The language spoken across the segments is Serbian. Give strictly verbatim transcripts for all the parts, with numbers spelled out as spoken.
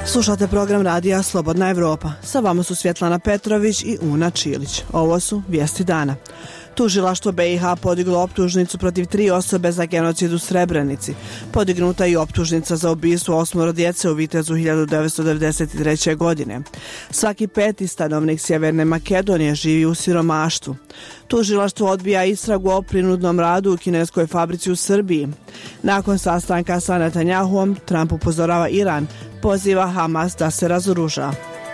Slušate program radija Slobodna Evropa. Sa vama su Svjetlana Petrović i Una Čilić. Ovo su vijesti dana. Tužilaštvo B i H podiglo optužnicu protiv tri osobe za genocid u Srebrenici. Podignuta je i optužnica za ubistvo osmoro djece u Vitezu hiljadu devetsto devedeset treće. godine. Svaki peti stanovnik Sjeverne Makedonije živi u siromaštvu. Tužilaštvo odbija istragu o prinudnom radu u kineskoj fabrici u Srbiji. Nakon sastanka sa Netanjahuom, Trump upozorava Iran, poziva Hamas da se razoruža.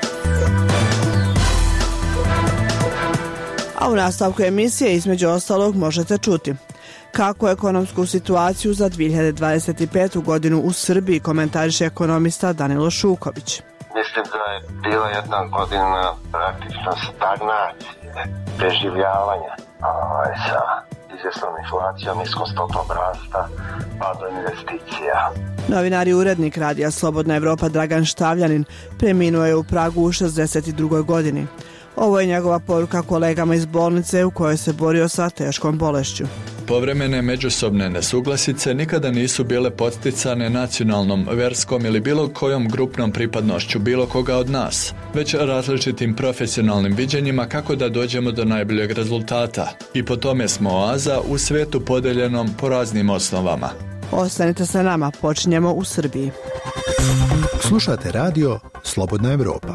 A u nastavku emisije između ostalog možete čuti kako ekonomsku situaciju za dvije hiljade dvadeset petu. godinu u Srbiji komentariše ekonomista Danilo Šuković. Mislim da je bila jedna godina praktično stagnacije, preživljavanja ovaj, sa izvjesnom inflacijom, niskom stopom rasta, padom investicija. Novinar i urednik radija Slobodna Evropa Dragan Štavljanin preminuo je u Pragu u šezdeset drugoj. godini. Ovo je njegova poruka kolegama iz bolnice u kojoj se borio sa teškom bolešću. Povremene međusobne nesuglasice nikada nisu bile podsticane nacionalnom, verskom ili bilo kojom grupnom pripadnošću bilo koga od nas, već različitim profesionalnim viđenjima kako da dođemo do najboljeg rezultata. I po tome smo oaza u svijetu podeljenom po raznim osnovama. Ostanite sa nama, počinjemo u Srbiji. Slušate radio Slobodna Evropa.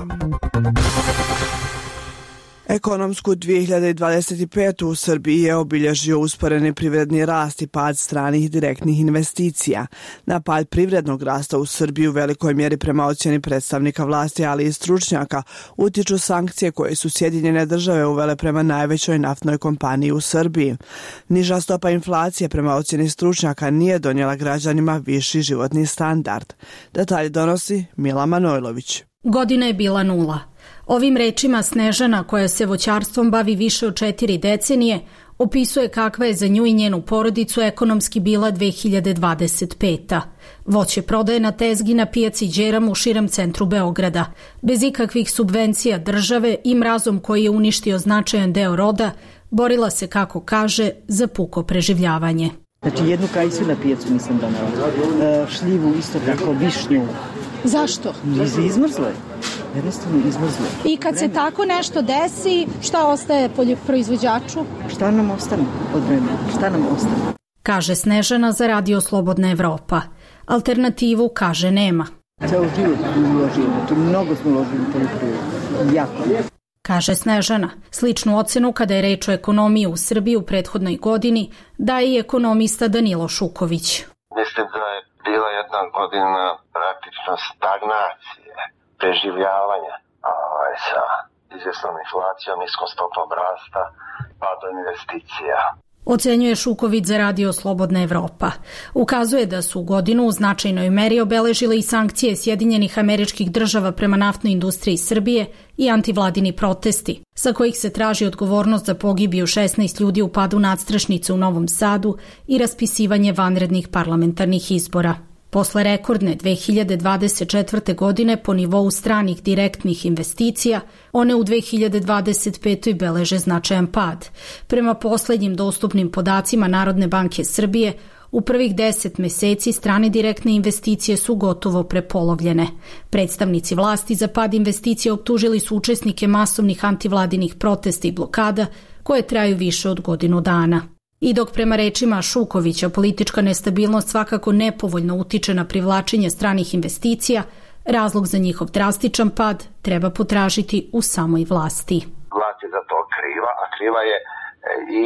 Ekonomsku dvije hiljade dvadeset petu. u Srbiji je obilježio usporeni privredni rast i pad stranih direktnih investicija. Na pad privrednog rasta u Srbiji u velikoj mjeri prema ocjeni predstavnika vlasti, ali i stručnjaka, utiču sankcije koje su Sjedinjene države uvele prema najvećoj naftnoj kompaniji u Srbiji. Niža stopa inflacije prema ocjeni stručnjaka nije donijela građanima viši životni standard. Detalje donosi Mila Manojlović. Godina je bila nula. Ovim rečima Snežana, koja se voćarstvom bavi više od četiri decenije, opisuje kakva je za nju i njenu porodicu ekonomski bila dvije hiljade dvadeset peta. Voće prodaje na tezgi na pijaci Đeram u širem centru Beograda. Bez ikakvih subvencija države i mrazom koji je uništio značajan deo roda, borila se, kako kaže, za puko preživljavanje. Znači jednu kajsu na pijacu nisam donala, šljivu isto tako, višnju. Zašto? Izmrzlo je. Jednostavno izmrzlo. I kad se tako nešto desi, šta ostaje proizvođaču? Šta nam ostane od vremena? Šta nam ostane? Kaže Snežana za radio Slobodna Evropa. Alternativu, kaže, nema. Ceo život uložimo, tu mnogo smo uložili u poljoprivredu. Jako. Kaže Snežana. Sličnu ocenu kada je reč o ekonomiji u Srbiji u prethodnoj godini daje i ekonomista Danilo Šuković. Mislim da je bila jedna godina praktično stagnacije, preživljavanja ovaj, sa izvjesnom inflacijom, niskom stopom rasta, padom investicija. Ocenjuje Šuković za radio Slobodna Evropa. Ukazuje da su godinu u značajnoj meri obeležile i sankcije Sjedinjenih Američkih Država prema naftnoj industriji Srbije i antivladini protesti, sa kojih se traži odgovornost za pogibiju šesnaest ljudi u padu nadstrešnice u Novom Sadu i raspisivanje vanrednih parlamentarnih izbora. Posle rekordne dvije hiljade dvadeset četvrte. godine po nivou stranih direktnih investicija, one u dvije hiljade dvadeset petoj. beleže značajan pad. Prema poslednjim dostupnim podacima Narodne banke Srbije, u prvih deset meseci strane direktne investicije su gotovo prepolovljene. Predstavnici vlasti za pad investicija optužili su učesnike masovnih antivladinih protesta i blokada koje traju više od godinu dana. I dok prema rečima Šukovića politička nestabilnost svakako nepovoljno utiče na privlačenje stranih investicija, razlog za njihov drastičan pad treba potražiti u samoj vlasti. Vlast je za to kriva, a kriva je i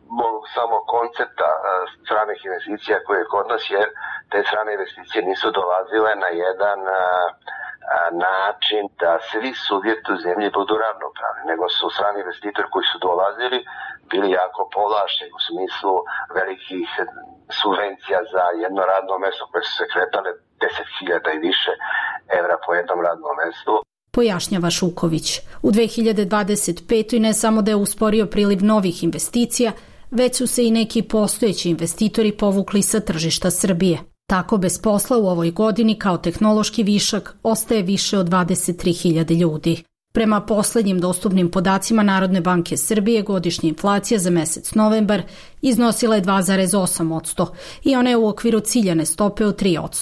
samo koncepta stranih investicija koje je kod nas, jer te strane investicije nisu dolazile na jedan način da svi subjekti u zemlji budu ravnopravni, nego su strani investitori koji su dolazili bili jako povlašćeni u smislu velikih subvencija za jedno radno mjesto koje su se kretale deset hiljada i više evra po jednom radnom mjestu. Pojašnjava Šuković. U dvije hiljade dvadeset petoj. ne samo da je usporio priliv novih investicija, već su se i neki postojeći investitori povukli sa tržišta Srbije. Tako bez posla u ovoj godini kao tehnološki višak ostaje više od dvadeset tri hiljade ljudi. Prema poslednjim dostupnim podacima Narodne banke Srbije, godišnja inflacija za mesec novembar iznosila je dva zarez osam posto i ona je u okviru ciljane stope od tri posto.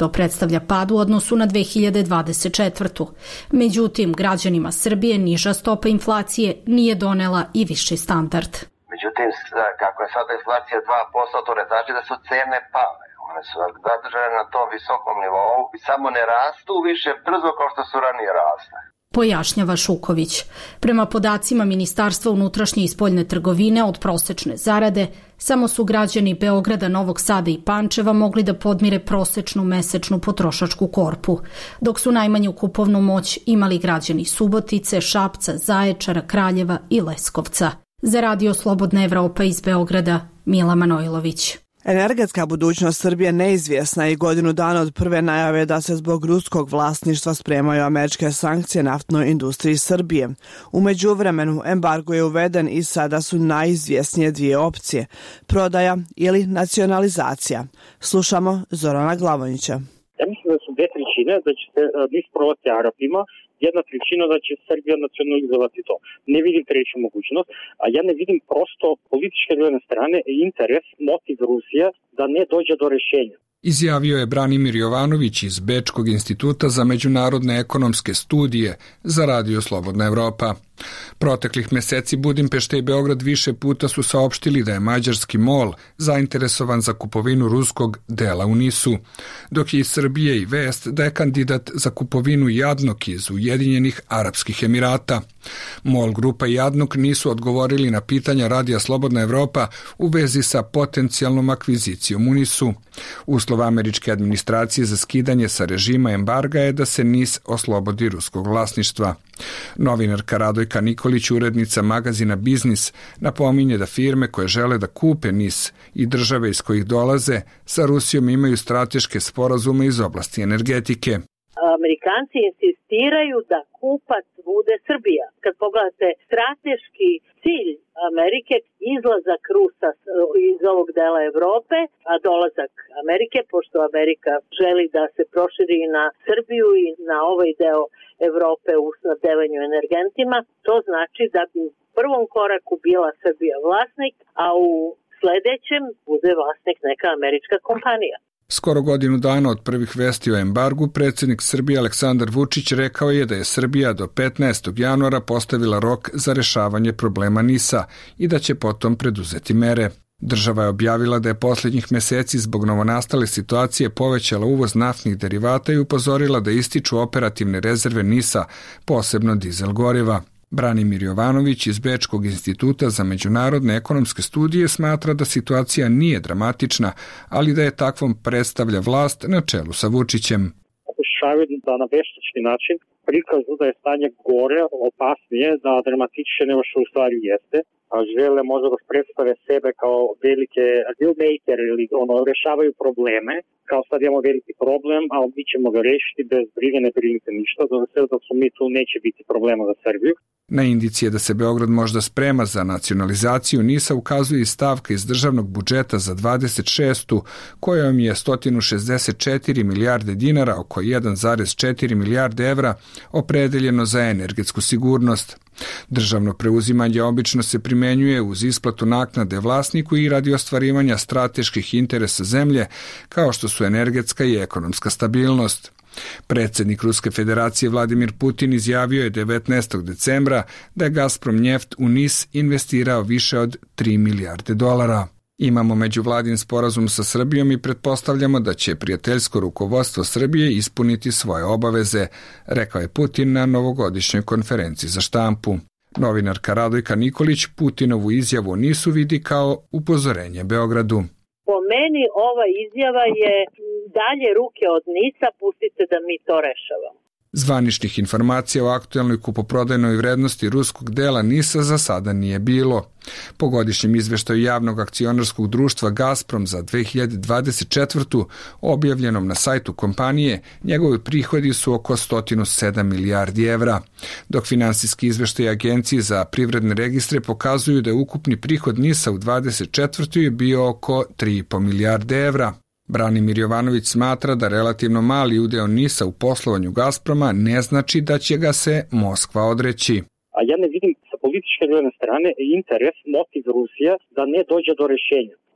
To predstavlja pad u odnosu na dve hiljade dvadeset četvrtu. Međutim, građanima Srbije niža stopa inflacije nije donela i viši standard. Međutim, kako je sada inflacija dva posto, to ne znači da su cene pale. One su zadržane na tom visokom nivou i samo ne rastu više brzo kao što su ranije rasle. Pojašnjava Šuković. Prema podacima Ministarstva unutrašnje i spoljne trgovine od prosečne zarade, samo su građani Beograda, Novog Sada i Pančeva mogli da podmire prosečnu mesečnu potrošačku korpu, dok su najmanju kupovnu moć imali građani Subotice, Šapca, Zaječara, Kraljeva i Leskovca. Za Radio Slobodna Evropa iz Beograda, Mila Manojlović. Energetska budućnost Srbije neizvjesna i godinu dana od prve najave da se zbog ruskog vlasništva spremaju američke sankcije naftnoj industriji Srbije. U međuvremenu embargo je uveden i sada su najizvjesnije dvije opcije, prodaja ili nacionalizacija. Slušamo Zorana Glavonjića. Ja mislim da su dve trećine, da će se niz prodati Arapima, jedna trećina da će Srbija nacionalizovati to. Ne vidim treću mogućnost, a ja ne vidim prosto političke jedne strane interes, motiv Rusije da ne dođe do rešenja. Izjavio je Branimir Jovanović iz Bečkog instituta za međunarodne ekonomske studije za Radio Slobodna Evropa. Proteklih meseci Budimpešta i Beograd više puta su saopštili da je mađarski MOL zainteresovan za kupovinu ruskog dela u Nisu, dok je iz Srbije i vest da je kandidat za kupovinu Jadnok iz Ujedinjenih Arapskih Emirata. MOL grupa i Jadnok nisu odgovorili na pitanja Radija Slobodna Evropa u vezi sa potencijalnom akvizicijom u Nisu. Uslov američke administracije za skidanje sa režima embarga je da se Nis oslobodi ruskog vlasništva. Novinarka Radojka Nikolić, urednica magazina Biznis, napominje da firme koje žele da kupe Nis i države iz kojih dolaze sa Rusijom imaju strateške sporazume iz oblasti energetike. Amerikanci insistiraju da kupac bude Srbija. Kad pogledate strateški cilj Amerike, izlazak Rusa iz ovog dela Evrope, a dolazak Amerike, pošto Amerika želi da se proširi na Srbiju i na ovaj deo Evrope u snabdevanju energentima, to znači da bi u prvom koraku bila Srbija vlasnik, a u sledećem bude vlasnik neka američka kompanija. Skoro godinu dana od prvih vesti o embargu, predsjednik Srbije Aleksandar Vučić rekao je da je Srbija do petnaestog januara postavila rok za rešavanje problema Nisa i da će potom preduzeti mere. Država je objavila da je posljednjih meseci zbog novonastale situacije povećala uvoz naftnih derivata i upozorila da ističu operativne rezerve Nisa, posebno dizel goriva. Branimir Jovanović iz Bečkog instituta za međunarodne ekonomske studije smatra da situacija nije dramatična, ali da je takvom predstavlja vlast na čelu sa Vučićem. Pokušavaju da na veštački način prikazu da je stanje gore, opasnije, da dramatičnije nego što u stvari jeste, a žele možda da predstave sebe kao velike deal maker ili ono, rešavaju probleme, kao sad imamo veliki problem, a mi ćemo ga rešiti bez brige, ne brinite ništa, da sve dok su mi tu neće biti problema za Srbiju. Na indicije da se Beograd možda sprema za nacionalizaciju Nisa ukazuje i stavka iz državnog budžeta za dvadeset šestu kojom je sto šezdeset četiri milijarde dinara, oko jedan zarez četiri milijarde evra, opredeljeno za energetsku sigurnost. Državno preuzimanje obično se primenjuje uz isplatu naknade vlasniku i radi ostvarivanja strateških interesa zemlje, kao što su energetska i ekonomska stabilnost. Predsjednik Ruske federacije Vladimir Putin izjavio je devetnaestog decembra da je Gazprom Njeft u Nis investirao više od tri milijarde dolara. Imamo međuvladin sporazum sa Srbijom i pretpostavljamo da će prijateljsko rukovodstvo Srbije ispuniti svoje obaveze, rekao je Putin na novogodišnjoj konferenciji za štampu. Novinarka Radojka Nikolić Putinovu izjavu o Nisu vidi kao upozorenje Beogradu. Po meni ova izjava je dalje ruke od Nisa, pustite da mi to rešavamo. Zvaničnih informacija o aktuelnoj kupoprodajnoj vrednosti ruskog dela Nisa za sada nije bilo. Po godišnjem izveštaju javnog akcionarskog društva Gazprom za dve hiljade dvadeset četvrtu. objavljenom na sajtu kompanije, njegovi prihodi su oko sto sedam milijardi evra, dok finansijski izveštaj Agencije za privredne registre pokazuju da je ukupni prihod Nisa u dvadeset četvrtoj bio oko tri i po milijarde evra. Branimir Jovanović smatra da relativno mali udeo Nisa u poslovanju Gazproma ne znači da će ga se Moskva odreći. A ja ne vidim sa političke jedne strane interes, motiv Rusije da ne dođe do rešenja.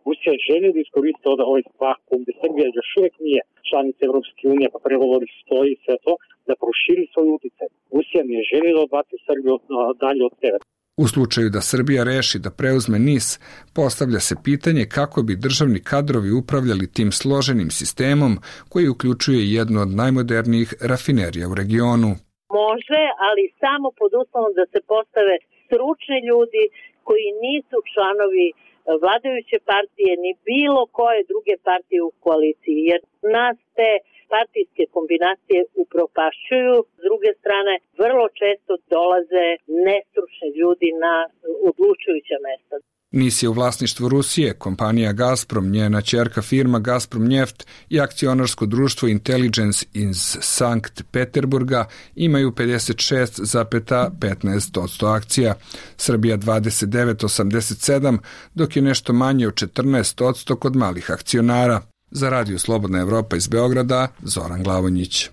Rusija želi da iskoristi ovaj vakuum gde Srbija još uvek nije članica Evropske unije, pa pregovori stoji i sve to, da proširi svoj uticaj. Rusija ne želi da odbaci Srbiju dalje od sebe. U slučaju da Srbija reši da preuzme N I S, postavlja se pitanje kako bi državni kadrovi upravljali tim složenim sistemom koji uključuje jednu od najmodernijih rafinerija u regionu. Može, ali samo pod uslovom da se postave stručni ljudi koji nisu članovi vladajuće partije ni bilo koje druge partije u koaliciji, jer nas te partijske kombinacije upropašćuju. S druge strane, vrlo često dolaze nestručni ljudi na odlučujuća mesta. N I S je u vlasništvu Rusije, kompanija Gazprom, njena ćerka firma Gazprom Njeft i akcionarsko društvo Intelligence iz Sankt Peterburga imaju pedeset šest zarez petnaest posto akcija, Srbija dvadeset devet zarez osamdeset sedam, dok je nešto manje od četrnaest posto kod malih akcionara. Za Radio Slobodna Evropa iz Beograda, Zoran Glavonjić.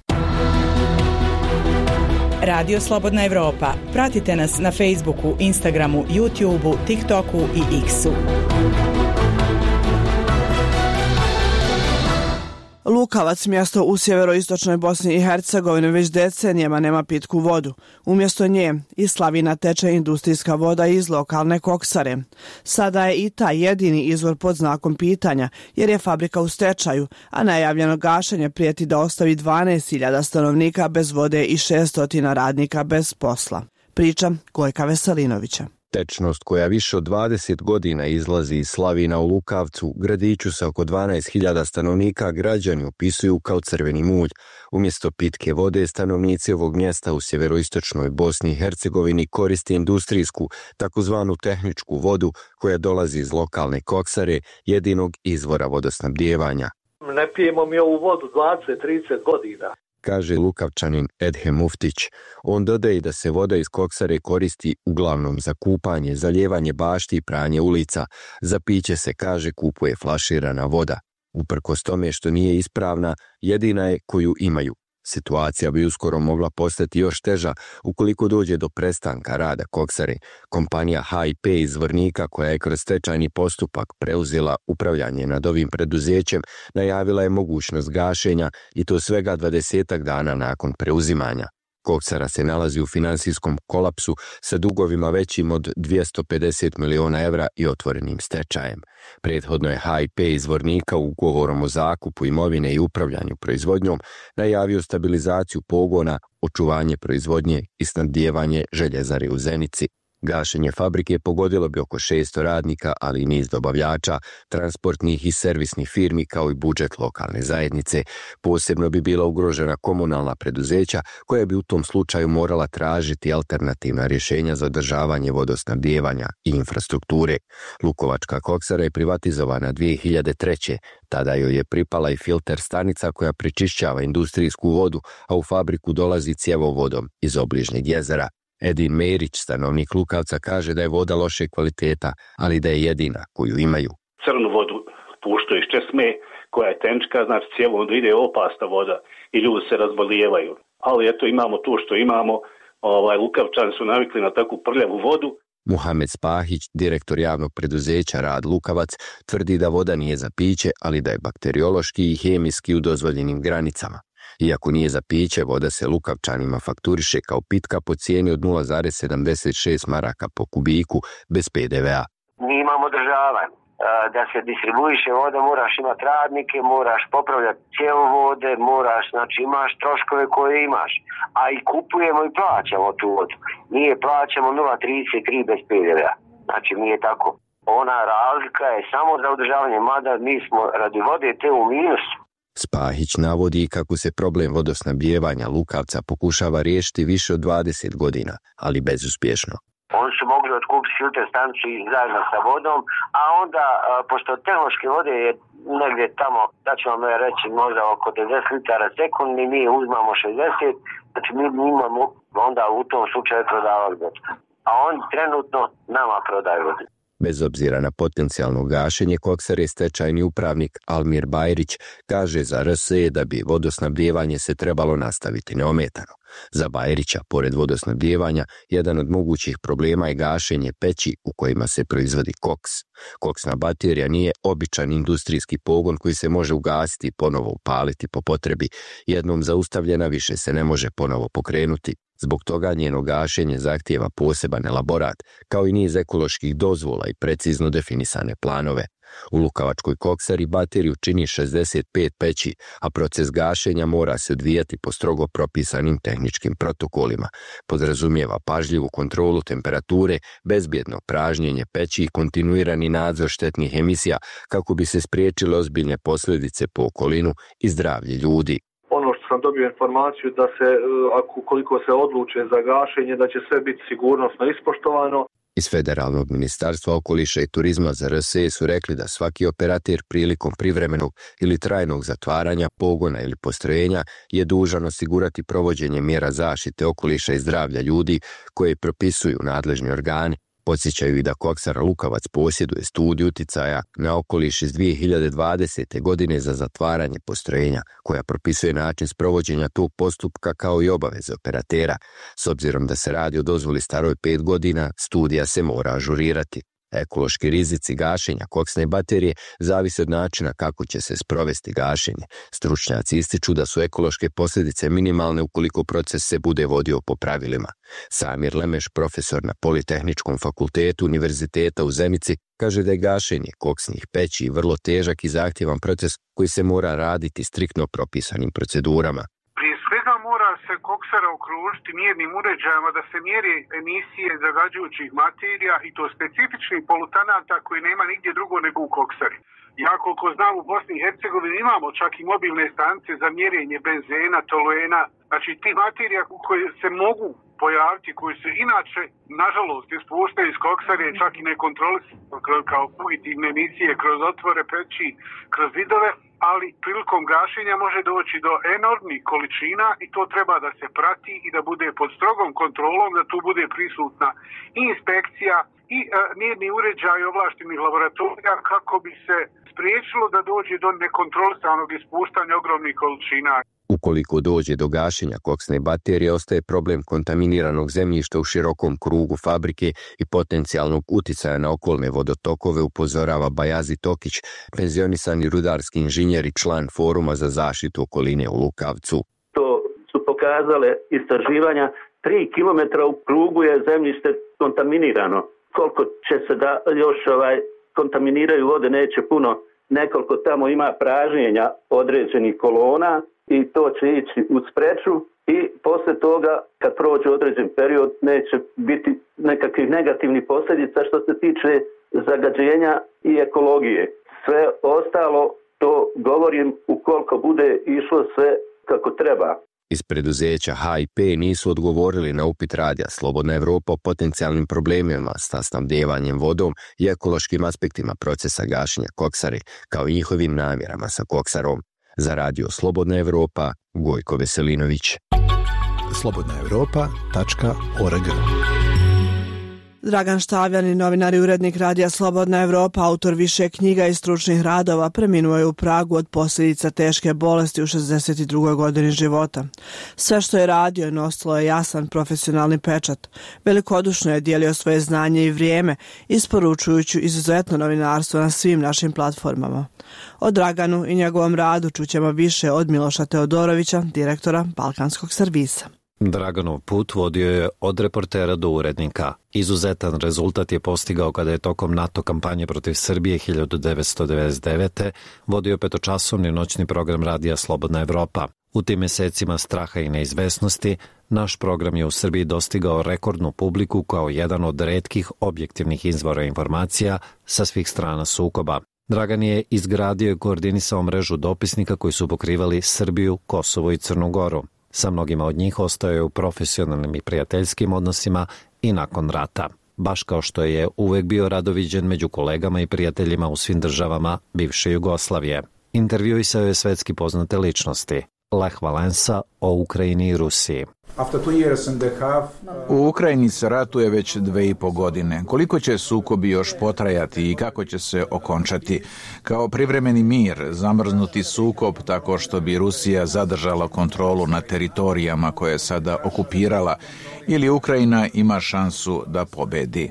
Radio Slobodna Evropa. Pratite nas na Facebooku, Instagramu, YouTubeu, TikToku i X-u. Lukavac, mjesto u sjeveroistočnoj Bosni i Hercegovini, već decenijama nema pitku vodu. Umjesto nje iz slavina teče industrijska voda iz lokalne koksare. Sada je i taj jedini izvor pod znakom pitanja, jer je fabrika u stečaju, a najavljeno gašenje prijeti da ostavi dvanaest hiljada stanovnika bez vode i šesto radnika bez posla. Priča Gojka Veselinovića. Tečnost koja više od dvadeset godina izlazi iz slavina u Lukavcu, gradiću sa oko dvanaest hiljada stanovnika, građani opisuju kao crveni mulj. Umjesto pitke vode, stanovnici ovog mjesta u sjeveroistočnoj Bosni i Hercegovini koriste industrijsku, takozvanu tehničku vodu koja dolazi iz lokalne koksare, jedinog izvora vodosnabdijevanja. Ne pijemo mi ovu vodu dvadeset do trideset godina. Kaže Lukavčanin Edhem Muftić. On dodaje da se voda iz koksare koristi uglavnom za kupanje, zalijevanje bašti i pranje ulica. Za piće se, kaže, kupuje flaširana voda. Uprkos tome što nije ispravna, jedina je koju imaju. Situacija bi uskoro mogla postati još teža ukoliko dođe do prestanka rada koksare. Kompanija H I P iz Zvornika, koja je kroz stečajni postupak preuzela upravljanje nad ovim preduzećem, najavila je mogućnost gašenja i to svega dvadesetak dana nakon preuzimanja. Koksara se nalazi u finansijskom kolapsu sa dugovima većim od dvjesto pedeset miliona evra i otvorenim stečajem. Prethodno je H I P iz Zvornika ugovorom o zakupu imovine i upravljanju proizvodnjom najavio stabilizaciju pogona, očuvanje proizvodnje i snabdijevanje željezare u Zenici. Gašenje fabrike pogodilo bi oko šesto radnika, ali i niz dobavljača, transportnih i servisnih firmi kao i budžet lokalne zajednice. Posebno bi bila ugrožena komunalna preduzeća koja bi u tom slučaju morala tražiti alternativna rješenja za održavanje vodosnabdijevanja i infrastrukture. Lukovačka koksara je privatizovana dvije hiljade treće. Tada joj je pripala i filter stanica koja prečišćava industrijsku vodu, a u fabriku dolazi cjevovodom iz obližnjeg jezera. Edin Merić, stanovnik Lukavca, kaže da je voda loše kvaliteta, ali da je jedina koju imaju. Crnu vodu puštaju iz česme, koja je tenčka, znači cjevovodu ide opasna voda i ljudi se razbolijevaju. Ali eto, imamo to što imamo, ovaj, Lukavčani su navikli na takvu prljavu vodu. Muhamed Spahić, direktor javnog preduzeća Rad Lukavac, tvrdi da voda nije za piće, ali da je bakteriološki i hemijski u dozvoljenim granicama. Iako nije za piće, voda se Lukavčanima fakturiše kao pitka po cijeni od nula zarez sedamdeset šest maraka po kubiku bez P D V-a. Mi imamo održavanje. Da se distribuiše voda, moraš imati radnike, moraš popravljati cjevovode, moraš, znači imaš troškove koje imaš. A i kupujemo i plaćamo tu vodu. Mi je plaćamo nula zarez trideset tri bez P D V-a. Znači nije tako. Ona razlika je samo za održavanje, mada mi smo radi vode te u minusu. Spahić navodi kako se problem vodosnabdijevanja Lukavca pokušava riješiti više od dvadeset godina, ali bezuspješno. Oni su mogli otkupiti filter stanicu zajedno sa vodom, a onda, pošto tehnološke vode je negdje tamo, da ću vam reći možda oko devedeset litara sekundi, mi uzmamo šezdeset, znači mi imamo onda u tom slučaju prodavali vodu. A oni trenutno nama prodaju vodu. Bez obzira na potencijalno gašenje, koksare stečajni upravnik Almir Bajrić kaže za R S E da bi vodosnabdijevanje se trebalo nastaviti neometano. Za Bajrića, pored vodosnabdijevanja, jedan od mogućih problema je gašenje peći u kojima se proizvodi koks. Koksna baterija nije običan industrijski pogon koji se može ugasiti i ponovo upaliti po potrebi. Jednom zaustavljena više se ne može ponovo pokrenuti. Zbog toga njeno gašenje zahtijeva poseban elaborat, kao i niz ekoloških dozvola i precizno definisane planove. U Lukavačkoj koksari bateriju čini šezdeset pet peći, a proces gašenja mora se odvijati po strogo propisanim tehničkim protokolima. Podrazumijeva pažljivu kontrolu temperature, bezbjedno pražnjenje peći i kontinuirani nadzor štetnih emisija kako bi se spriječile ozbiljne posljedice po okolinu i zdravlje ljudi. Ono što sam dobio informaciju da se, ako koliko se odluče za gašenje, da će sve biti sigurnosno ispoštovano. Iz Federalnog ministarstva okoliša i turizma za R S E su rekli da svaki operater prilikom privremenog ili trajnog zatvaranja pogona ili postrojenja je dužan osigurati provođenje mjera zaštite okoliša i zdravlja ljudi koje propisuju nadležni organi. Podsjećaju i da koksara Lukavac posjeduje studiju uticaja na okoliš iz dvije hiljade dvadesete. godine za zatvaranje postrojenja, koja propisuje način sprovođenja tog postupka kao i obaveze operatera. S obzirom da se radi o dozvoli staroj pet godina, studija se mora ažurirati. Ekološki rizici gašenja koksne baterije zavise od načina kako će se sprovesti gašenje. Stručnjaci ističu da su ekološke posljedice minimalne ukoliko proces se bude vodio po pravilima. Samir Lemeš, profesor na Politehničkom fakultetu Univerziteta u Zenici, kaže da je gašenje koksnih peći vrlo težak i zahtjevan proces koji se mora raditi striktno propisanim procedurama. Prije svega mora se koksara okružiti mjernim uređajima da se mjeri emisije zagađujućih materija i to specifičnih polutanata koji nema nigdje drugo nego u koksari. Ja koliko znam u Bosni i Hercegovini imamo čak i mobilne stanice za mjerenje benzena, toluena, znači ti materija koje se mogu pojaviti, koji se inače, nažalost, ispuštaju iz koksare, čak i nekontrolisano kao fugitivne emisije kroz otvore peći, kroz zidove, ali prilikom gašenja može doći do enormnih količina i to treba da se prati i da bude pod strogom kontrolom, da tu bude prisutna i inspekcija i e, mjerni uređaj ovlaštenih laboratorija kako bi se spriječilo da dođe do nekontrolisanog ispuštanja ogromnih količina. Ukoliko dođe do gašenja koksne baterije, ostaje problem kontaminiranog zemljišta u širokom krugu fabrike i potencijalnog uticaja na okolne vodotokove, upozorava Bajazi Tokić, penzionisani rudarski inženjer i član Foruma za zaštitu okoline u Lukavcu. To su pokazale istraživanja, tri kilometra u krugu je zemljište kontaminirano. Koliko će se da još ovaj, kontaminiraju vode, neće puno. Nekoliko tamo ima pražnjenja određenih kolona i to će ići u spreču i poslije toga kad prođe određen period neće biti nekakvih negativnih posljedica što se tiče zagađenja i ekologije. Sve ostalo to govorim ukoliko bude išlo sve kako treba. Iz preduzeća H I P nisu odgovorili na upit radija Slobodna Evropa o potencijalnim problemima sa snabdevanjem vodom i ekološkim aspektima procesa gašenja koksare, kao i njihovim namjerama sa koksarom. Za radio Slobodna Evropa, Gojko Veselinović. slobodna evropa tačka org. Dragan Štavljanin, novinar i urednik radija Slobodna Evropa, autor više knjiga i stručnih radova, preminuo je u Pragu od posljedica teške bolesti u šezdeset drugoj godini života. Sve što je radio nosilo je jasan profesionalni pečat. Velikodušno je dijelio svoje znanje i vrijeme, isporučujući izuzetno novinarstvo na svim našim platformama. O Draganu i njegovom radu čućemo više od Miloša Teodorovića, direktora Balkanskog servisa. Draganov put vodio je od reportera do urednika. Izuzetan rezultat je postigao kada je tokom NATO kampanje protiv Srbije hiljadu devetsto devedeset devete. vodio petočasovni noćni program radija Slobodna Evropa. U tim mesecima straha i neizvesnosti, naš program je u Srbiji dostigao rekordnu publiku kao jedan od retkih objektivnih izvora informacija sa svih strana sukoba. Dragan je izgradio i koordinisao mrežu dopisnika koji su pokrivali Srbiju, Kosovo i Crnu Goru. Sa mnogima od njih ostao je u profesionalnim i prijateljskim odnosima i nakon rata, baš kao što je uvek bio radoviđen među kolegama i prijateljima u svim državama bivše Jugoslavije. Intervjuisao je svetski poznate ličnosti. Lech Valensa o Ukrajini i Rusiji. U Ukrajini se ratuje već dve i po godine. Koliko će sukobi još potrajati i kako će se okončati? Kao privremeni mir, zamrznuti sukob tako što bi Rusija zadržala kontrolu nad teritorijama koje je sada okupirala, ili Ukrajina ima šansu da pobedi?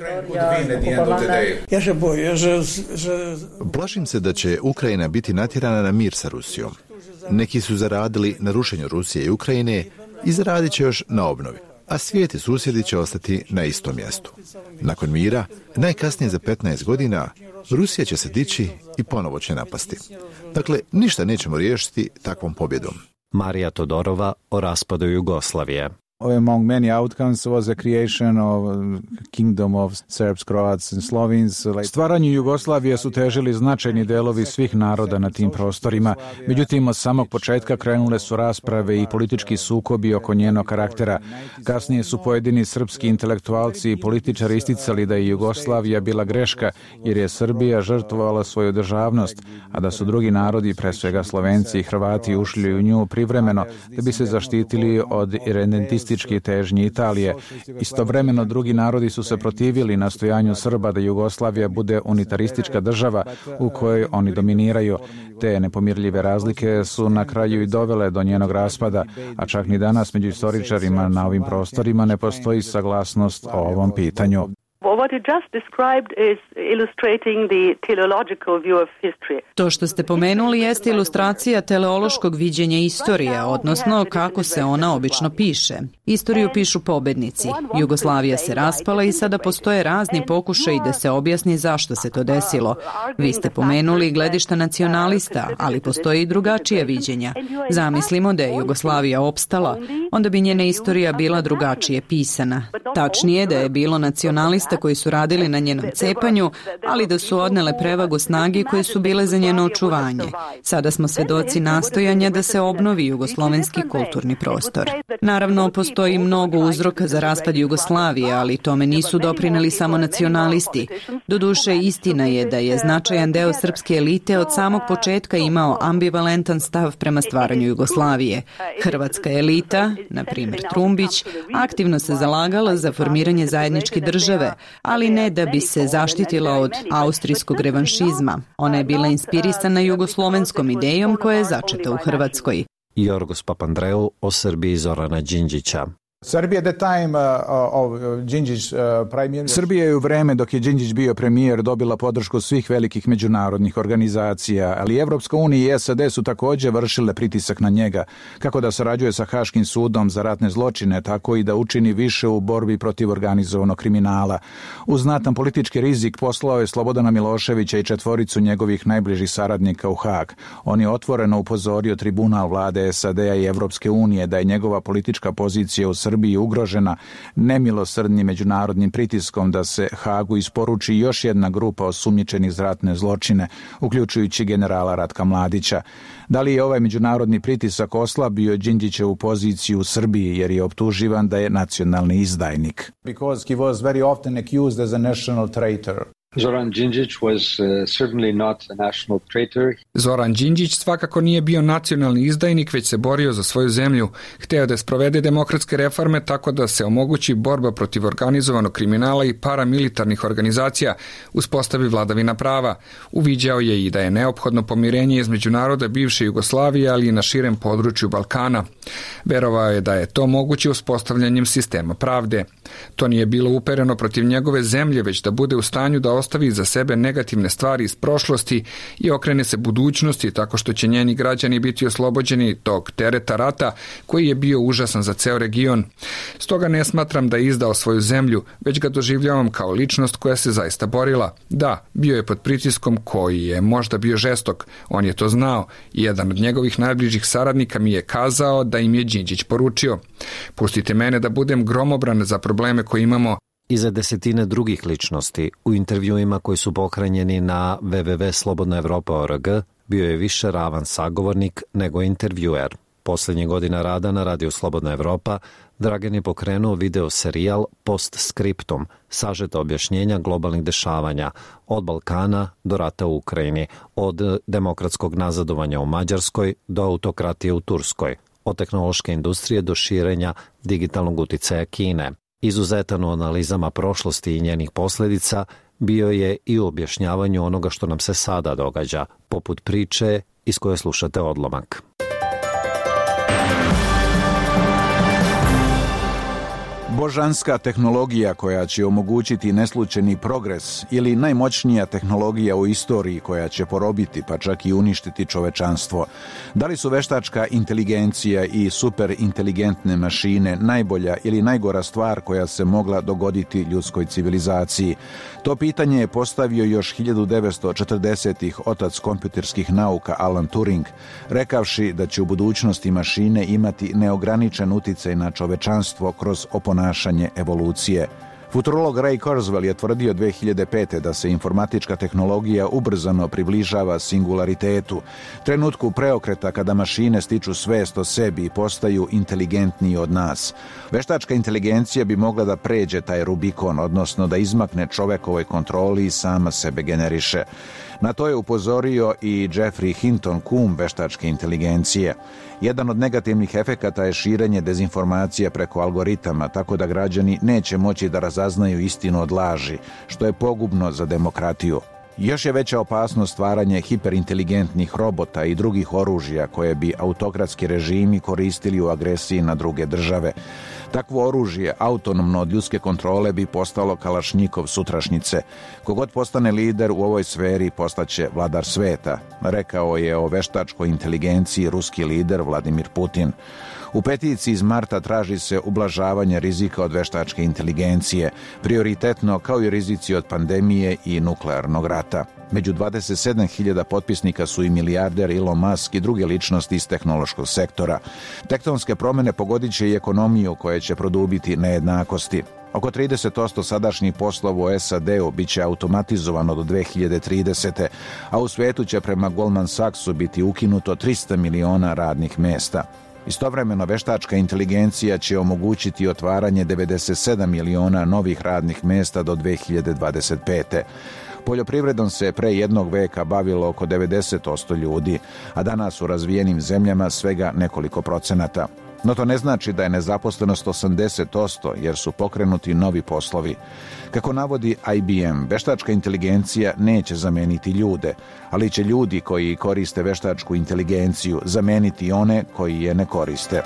Plašim se da će Ukrajina biti natjerana na mir sa Rusijom. Neki su zaradili na rušenju Rusije i Ukrajine i zaradit će još na obnovi, a svijet i susjedi će ostati na istom mjestu. Nakon mira, najkasnije za petnaest godina, Rusija će se dići i ponovo će napasti. Dakle, ništa nećemo riješiti takvom pobjedom. Marija Todorova o raspadu Jugoslavije. Among many outcomes was the creation of Kingdom of Serbs, Croats and Slovenes. Stvaranju Jugoslavije su težili značajni delovi svih naroda na tim prostorima. Međutim, od samog početka krenule su rasprave i politički sukobi oko njenog karaktera. Kasnije su pojedini srpski intelektualci i političari isticali da je Jugoslavija bila greška, jer je Srbija žrtvovala svoju državnost, a da su drugi narodi, pre svega Slovenci i Hrvati, ušli u nju privremeno da bi se zaštitili od irredentističkih težnji Italije. Istovremeno drugi narodi su se protivili nastojanju Srba da Jugoslavija bude unitaristička država u kojoj oni dominiraju. Te nepomirljive razlike su na kraju i dovele do njenog raspada, a čak ni danas među istoričarima na ovim prostorima ne postoji saglasnost o ovom pitanju. What you just described is illustrating the teleological view of history. To što ste pomenuli jeste ilustracija teleološkog viđenja istorije, odnosno kako se ona obično piše. Istoriju pišu pobednici. Jugoslavija se raspala i sada postoje razni pokušaji da se objasni zašto se to desilo. Vi ste pomenuli gledišta nacionalista, ali postoje i drugačije viđenja. Zamislimo da je Jugoslavija opstala, onda bi njena istorija bila drugačije pisana. Tačnije da je bilo nacionalista koji su radili na njenom cepanju, ali da su odnele prevagu snage koje su bile za njeno očuvanje. Sada smo svedoci nastojanja da se obnovi jugoslovenski kulturni prostor. Naravno, postoji mnogo uzroka za raspad Jugoslavije, ali tome nisu doprineli samo nacionalisti. Doduše, istina je da je značajan deo srpske elite od samog početka imao ambivalentan stav prema stvaranju Jugoslavije. Hrvatska elita, na primjer Trumbić, aktivno se zalagala za formiranje zajedničke države, ali ne da bi se zaštitila od austrijskog revanšizma. Ona je bila inspirisana jugoslovenskom idejom koja je začeta u Hrvatskoj. Jorgos Papandreou o Srbiji Zorana Đinđića. Srbija je u vreme dok je Đinđić bio premijer dobila podršku svih velikih međunarodnih organizacija, ali Evropska unija i S A D su također vršile pritisak na njega, kako da sarađuje sa Haškim sudom za ratne zločine, tako i da učini više u borbi protiv organizovanog kriminala. Uz znatan politički rizik poslao je Slobodana Miloševića i četvoricu njegovih najbližih saradnika u Hag. On je otvoreno upozorio tribunal vlade S A D-a i Evropske unije da je njegova politička pozicija u Srbiji ugrožena nemilosrdnim međunarodnim pritiskom da se Hagu isporuči još jedna grupa osumnjičenih za ratne zločine, uključujući generala Ratka Mladića. Da li je ovaj međunarodni pritisak oslabio Đinđićevu poziciju u Srbiji jer je optuživan da je nacionalni izdajnik? Because he was very often accused as a national traitor. Zoran Đinđić was uh, certainly not a national traitor. Zoran Đinđić svakako nije bio nacionalni izdajnik, već se borio za svoju zemlju. Hteo da sprovede demokratske reforme tako da se omogući borba protiv organizovanog kriminala i paramilitarnih organizacija, uspostavi vladavina prava. Uviđao je i da je neophodno pomirenje između naroda bivše Jugoslavije, ali i na širem području Balkana. Verovao je da je to moguće uspostavljanjem sistema pravde. To nije bilo upereno protiv njegove zemlje, već da bude u stanju da ostavi za sebe negativne stvari iz prošlosti i okrene se budućnosti tako što će njeni građani biti oslobođeni tog tereta rata koji je bio užasan za ceo region. Stoga ne smatram da je izdao svoju zemlju, već ga doživljavam kao ličnost koja se zaista borila. Da, bio je pod pritiskom koji je možda bio žestok, on je to znao i jedan od njegovih najbližih saradnika mi je kazao da im je Đinđić poručio: pustite mene da budem gromobran za probleme koje imamo. I za desetine drugih ličnosti u intervjuima koji su pohranjeni na w w w tačka slobodna evropa tačka org bio je više ravan sagovornik nego intervjuer. Posljednjih godina rada na radiju Slobodna Evropa, Dragan je pokrenuo video serijal Postscriptum, sažeta objašnjenja globalnih dešavanja, od Balkana do rata u Ukrajini, od demokratskog nazadovanja u Mađarskoj do autokratije u Turskoj, od tehnološke industrije do širenja digitalnog uticaja Kine. Izuzetan u analizama prošlosti i njenih posljedica bio je i u objašnjavanju onoga što nam se sada događa, poput priče iz koje slušate odlomak. Božanska tehnologija koja će omogućiti neslučajni progres ili najmoćnija tehnologija u istoriji koja će porobiti pa čak i uništiti čovečanstvo. Da li su veštačka inteligencija i superinteligentne mašine najbolja ili najgora stvar koja se mogla dogoditi ljudskoj civilizaciji? To pitanje je postavio još hiljadu devetsto četrdesetih otac kompjuterskih nauka Alan Turing, rekavši da će u budućnosti mašine imati neograničen uticaj na čovečanstvo kroz oponašanje evolucije. Futurolog Ray Kurzweil je tvrdio dve hiljade pete da se informatička tehnologija ubrzano približava singularitetu, trenutku preokreta kada mašine stiču svest o sebi i postaju inteligentniji od nas. Veštačka inteligencija bi mogla da pređe taj Rubikon, odnosno da izmakne čovekovoj kontroli i sama sebe generiše. Na to je upozorio i Jeffrey Hinton, kum veštačke inteligencije. Jedan od negativnih efekata je širenje dezinformacija preko algoritama, tako da građani neće moći da razaznaju istinu od laži, što je pogubno za demokratiju. Još je veća opasnost stvaranje hiperinteligentnih robota i drugih oružja koje bi autokratski režimi koristili u agresiji na druge države. Takvo oružje, autonomno od ljudske kontrole, bi postalo kalašnjikov sutrašnjice. Kogod postane lider u ovoj sferi postaće vladar sveta, rekao je o veštačkoj inteligenciji ruski lider Vladimir Putin. U peticiji iz marta traži se ublažavanje rizika od veštačke inteligencije, prioritetno kao i rizici od pandemije i nuklearnog rata. Među dvadeset sedam hiljada potpisnika su i milijarder Elon Musk i druge ličnosti iz tehnološkog sektora. Tektonske promjene pogodit će i ekonomiju koje će produbiti nejednakosti. Oko trideset posto sadašnjih poslova u S A D-u bit će automatizovano do dve hiljade tridesete. a u svijetu će prema Goldman Sachsu biti ukinuto trista miliona radnih mesta. Istovremeno, veštačka inteligencija će omogućiti otvaranje devedeset sedam miliona novih radnih mesta do dve hiljade dvadeset pete. Poljoprivredom se pre jednog veka bavilo oko devedeset posto ljudi, a danas u razvijenim zemljama svega nekoliko procenata. No to ne znači da je nezaposlenost osamdeset posto, jer su pokrenuti novi poslovi. Kako navodi I B M, veštačka inteligencija neće zameniti ljude, ali će ljudi koji koriste veštačku inteligenciju zameniti one koji je ne koriste.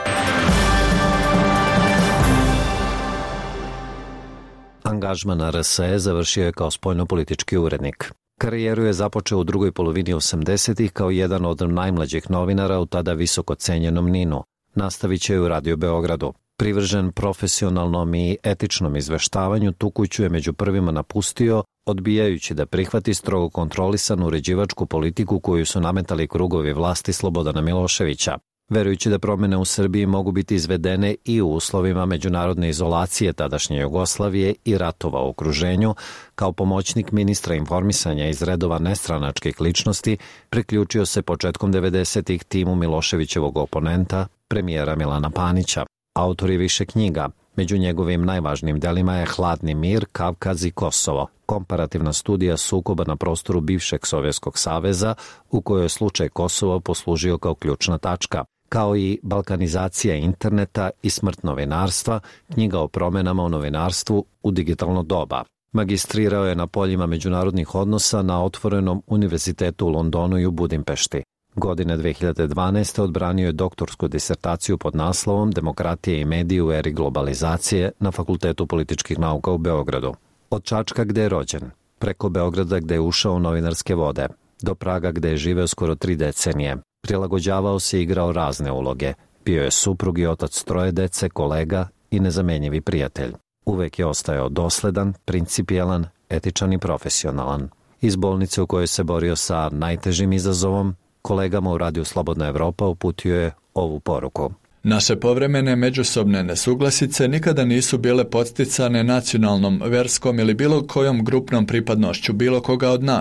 Angažman na R S E završio je kao spoljnopolitički urednik. Karijeru je započeo u drugoj polovini osamdesetih kao jedan od najmlađih novinara u tada visoko cenjenom Ninu. Nastavit će u Radio Beogradu. Privržen profesionalnom i etičnom izveštavanju, tu kuću je među prvima napustio, odbijajući da prihvati strogo kontrolisanu uređivačku politiku koju su nametali krugovi vlasti Slobodana Miloševića. Verujući da promjene u Srbiji mogu biti izvedene i u uslovima međunarodne izolacije tadašnje Jugoslavije i ratova u okruženju, kao pomoćnik ministra informisanja iz redova nestranačkih ličnosti, priključio se početkom devedesetih timu Miloševićevog oponenta, premijera Milana Panića. Autor je više knjiga. Među njegovim najvažnijim delima je Hladni mir, Kavkaz i Kosovo, komparativna studija sukoba na prostoru bivšeg Sovjetskog saveza, u kojoj je slučaj Kosova poslužio kao ključna tačka, kao i Balkanizacija interneta i smrt novinarstva, knjiga o promjenama u novinarstvu u digitalno doba. Magistrirao je na poljima međunarodnih odnosa na Otvorenom univerzitetu u Londonu i u Budimpešti. Godine dve hiljade dvanaeste. odbranio je doktorsku disertaciju pod naslovom Demokratija i mediji u eri globalizacije na Fakultetu političkih nauka u Beogradu. Od Čačka gde je rođen, preko Beograda gde je ušao u novinarske vode, do Praga gde je živeo skoro tri decenije. Prilagođavao se i igrao razne uloge. Bio je suprug i otac troje dece, kolega i nezamenjivi prijatelj. Uvek je ostajao dosledan, principijelan, etičan i profesionalan. Iz bolnice u kojoj se borio sa najtežim izazovom, kolegama u Radiju Slobodna Evropa uputio je ovu poruku. Naše povremene međusobne nesuglasice nikada nisu bile podsticane nacionalnom, verskom ili bilo kojom grupnom pripadnošću bilo koga od nas.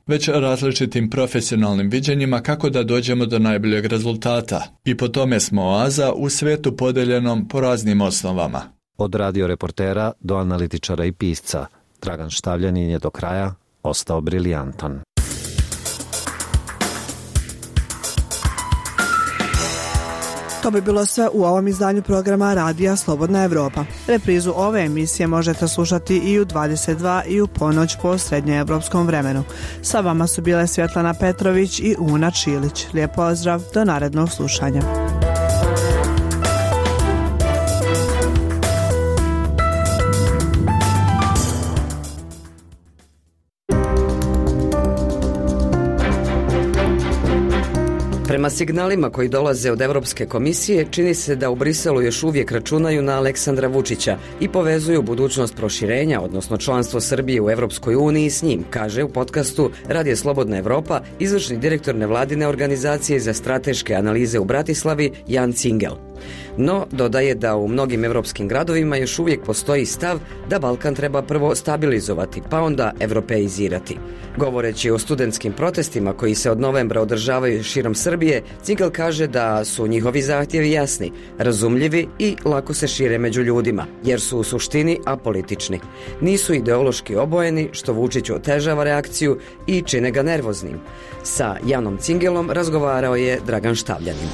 već različitim profesionalnim viđenjima kako da dođemo do najboljeg rezultata. I po tome smo oaza u svetu podeljenom po raznim osnovama. Od radio reportera do analitičara i pisca, Dragan Štavljanin je do kraja ostao briljantan. To bi bilo sve u ovom izdanju programa Radija Slobodna Evropa. Reprizu ove emisije možete slušati i u dvadeset dva i u ponoć po srednjoevropskom vremenu. Sa vama su bile Svjetlana Petrović i Una Čilić. Lijep pozdrav, do narednog slušanja. Prema signalima koji dolaze od Evropske komisije, čini se da u Briselu još uvijek računaju na Aleksandra Vučića i povezuju budućnost proširenja, odnosno članstvo Srbije u Evropskoj uniji s njim, kaže u podcastu Radija Slobodna Evropa izvršni direktor nevladine organizacije za strateške analize u Bratislavi Jan Cingel. No, dodaje da u mnogim evropskim gradovima još uvijek postoji stav da Balkan treba prvo stabilizovati, pa onda evropeizirati. Govoreći o studentskim protestima koji se od novembra održavaju širom Srbije, Cingel kaže da su njihovi zahtjevi jasni, razumljivi i lako se šire među ljudima, jer su u suštini apolitični. Nisu ideološki obojeni, što Vučiću otežava reakciju i čine ga nervoznim. Sa Janom Cingelom razgovarao je Dragan Štavljanin.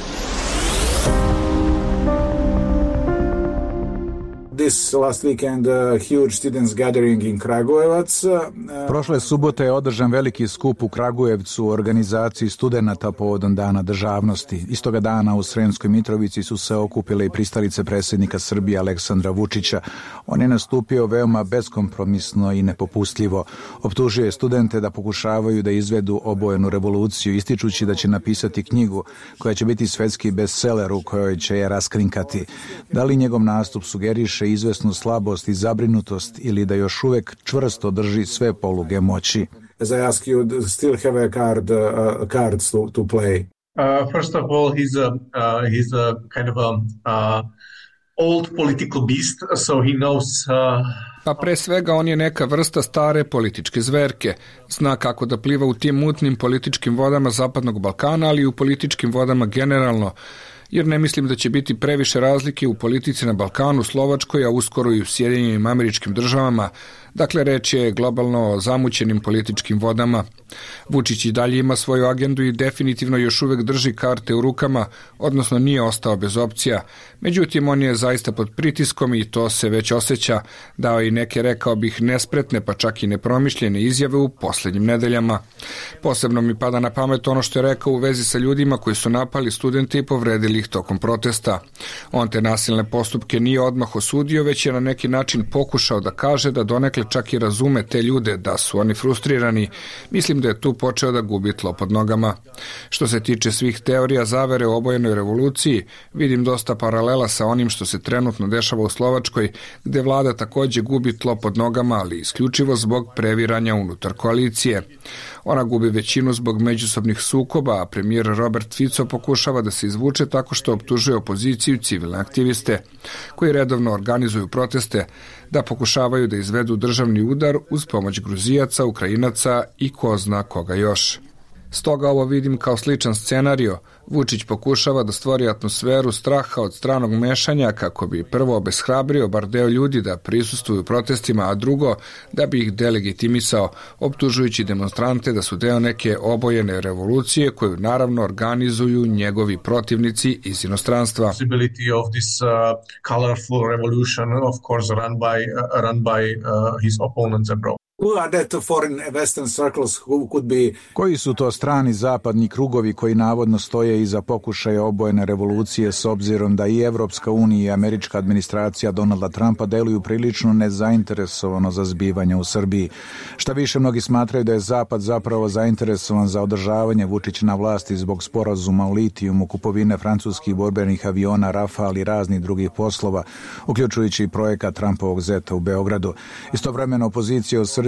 This last weekend, uh, huge students gathering in Kragujevac. Uh, Prošle subote je održan veliki skup u Kragujevcu u organizaciji studenata povodom Dana državnosti. Istoga dana u Sremskoj Mitrovici su se okupile i pristalice predsjednika Srbije Aleksandra Vučića. On je nastupio veoma beskompromisno i nepopustljivo. Optužio je studente da pokušavaju da izvedu obojenu revoluciju, ističući da će napisati knjigu koja će biti svetski bestseller u kojoj će je raskrinkati. Da li njegov nastup sugeriše izvesnu slabost i zabrinutost ili da još uvek čvrsto drži sve poluge moći? As I ask you, still have a card, uh, cards to, to play? Uh, first of all, he's a uh, he's a kind of a uh, old political beast, so he knows. Uh, Pa pre svega on je neka vrsta stare političke zverke. Zna kako da pliva u tim mutnim političkim vodama Zapadnog Balkana, ali i u političkim vodama generalno, jer ne mislim da će biti previše razlike u politici na Balkanu, Slovačkoj, a uskoro i u Sjedinjenim Američkim Državama. Dakle, reč je globalno o zamućenim političkim vodama. Vučić i dalje ima svoju agendu i definitivno još uvek drži karte u rukama, odnosno nije ostao bez opcija. Međutim, on je zaista pod pritiskom i to se već osjeća, dao i neke, rekao bih, nespretne pa čak i nepromišljene izjave u posljednjim nedeljama. Posebno mi pada na pamet ono što je rekao u vezi sa ljudima koji su napali studente i povredili ih tokom protesta. On te nasilne postupke nije odmah osudio, već je na neki način pokušao da kaže da donekle čak i razume te ljude, da su oni frustrirani. Mislim da je tu počeo da gubi tlo pod nogama. Što se tiče svih teorija zavere o obojenoj revoluciji, vidim dosta paralela sa onim što se trenutno dešava u Slovačkoj, gde vlada takođe gubi tlo pod nogama, ali isključivo zbog previranja unutar koalicije. Ona gubi većinu zbog međusobnih sukoba, a premijer Robert Fico pokušava da se izvuče tako što optužuje opoziciju i civilne aktiviste, koji redovno organizuju proteste, da pokušavaju da izvedu državni udar uz pomoć Gruzijaca, Ukrajinaca i ko zna koga još. Stoga ovo vidim kao sličan scenario. Vučić pokušava da stvori atmosferu straha od stranog mešanja kako bi prvo obeshrabrio bar deo ljudi da prisustvuju protestima, a drugo da bi ih delegitimisao, optužujući demonstrante da su deo neke obojene revolucije koju naravno organizuju njegovi protivnici iz inostranstva. Possibility of this uh, colorful revolution, of course, run by uh, run by uh, his opponents abroad. Who are that foreign western circles who could be... Koji su to strani zapadni krugovi koji navodno stoje iza pokušaja obojene revolucije, s obzirom da i Evropska unija i američka administracija Donalda Trumpa deluju prilično nezainteresovano za zbivanja u Srbiji? Šta više, mnogi smatraju da je Zapad zapravo zainteresovan za održavanje Vučića na vlasti zbog sporazuma o litijumu, kupovine francuskih borbenih aviona Rafale i raznih drugih poslova, uključujući i projekat Trumpovog zeta u Beogradu. Istovremeno opozicija u Srbiji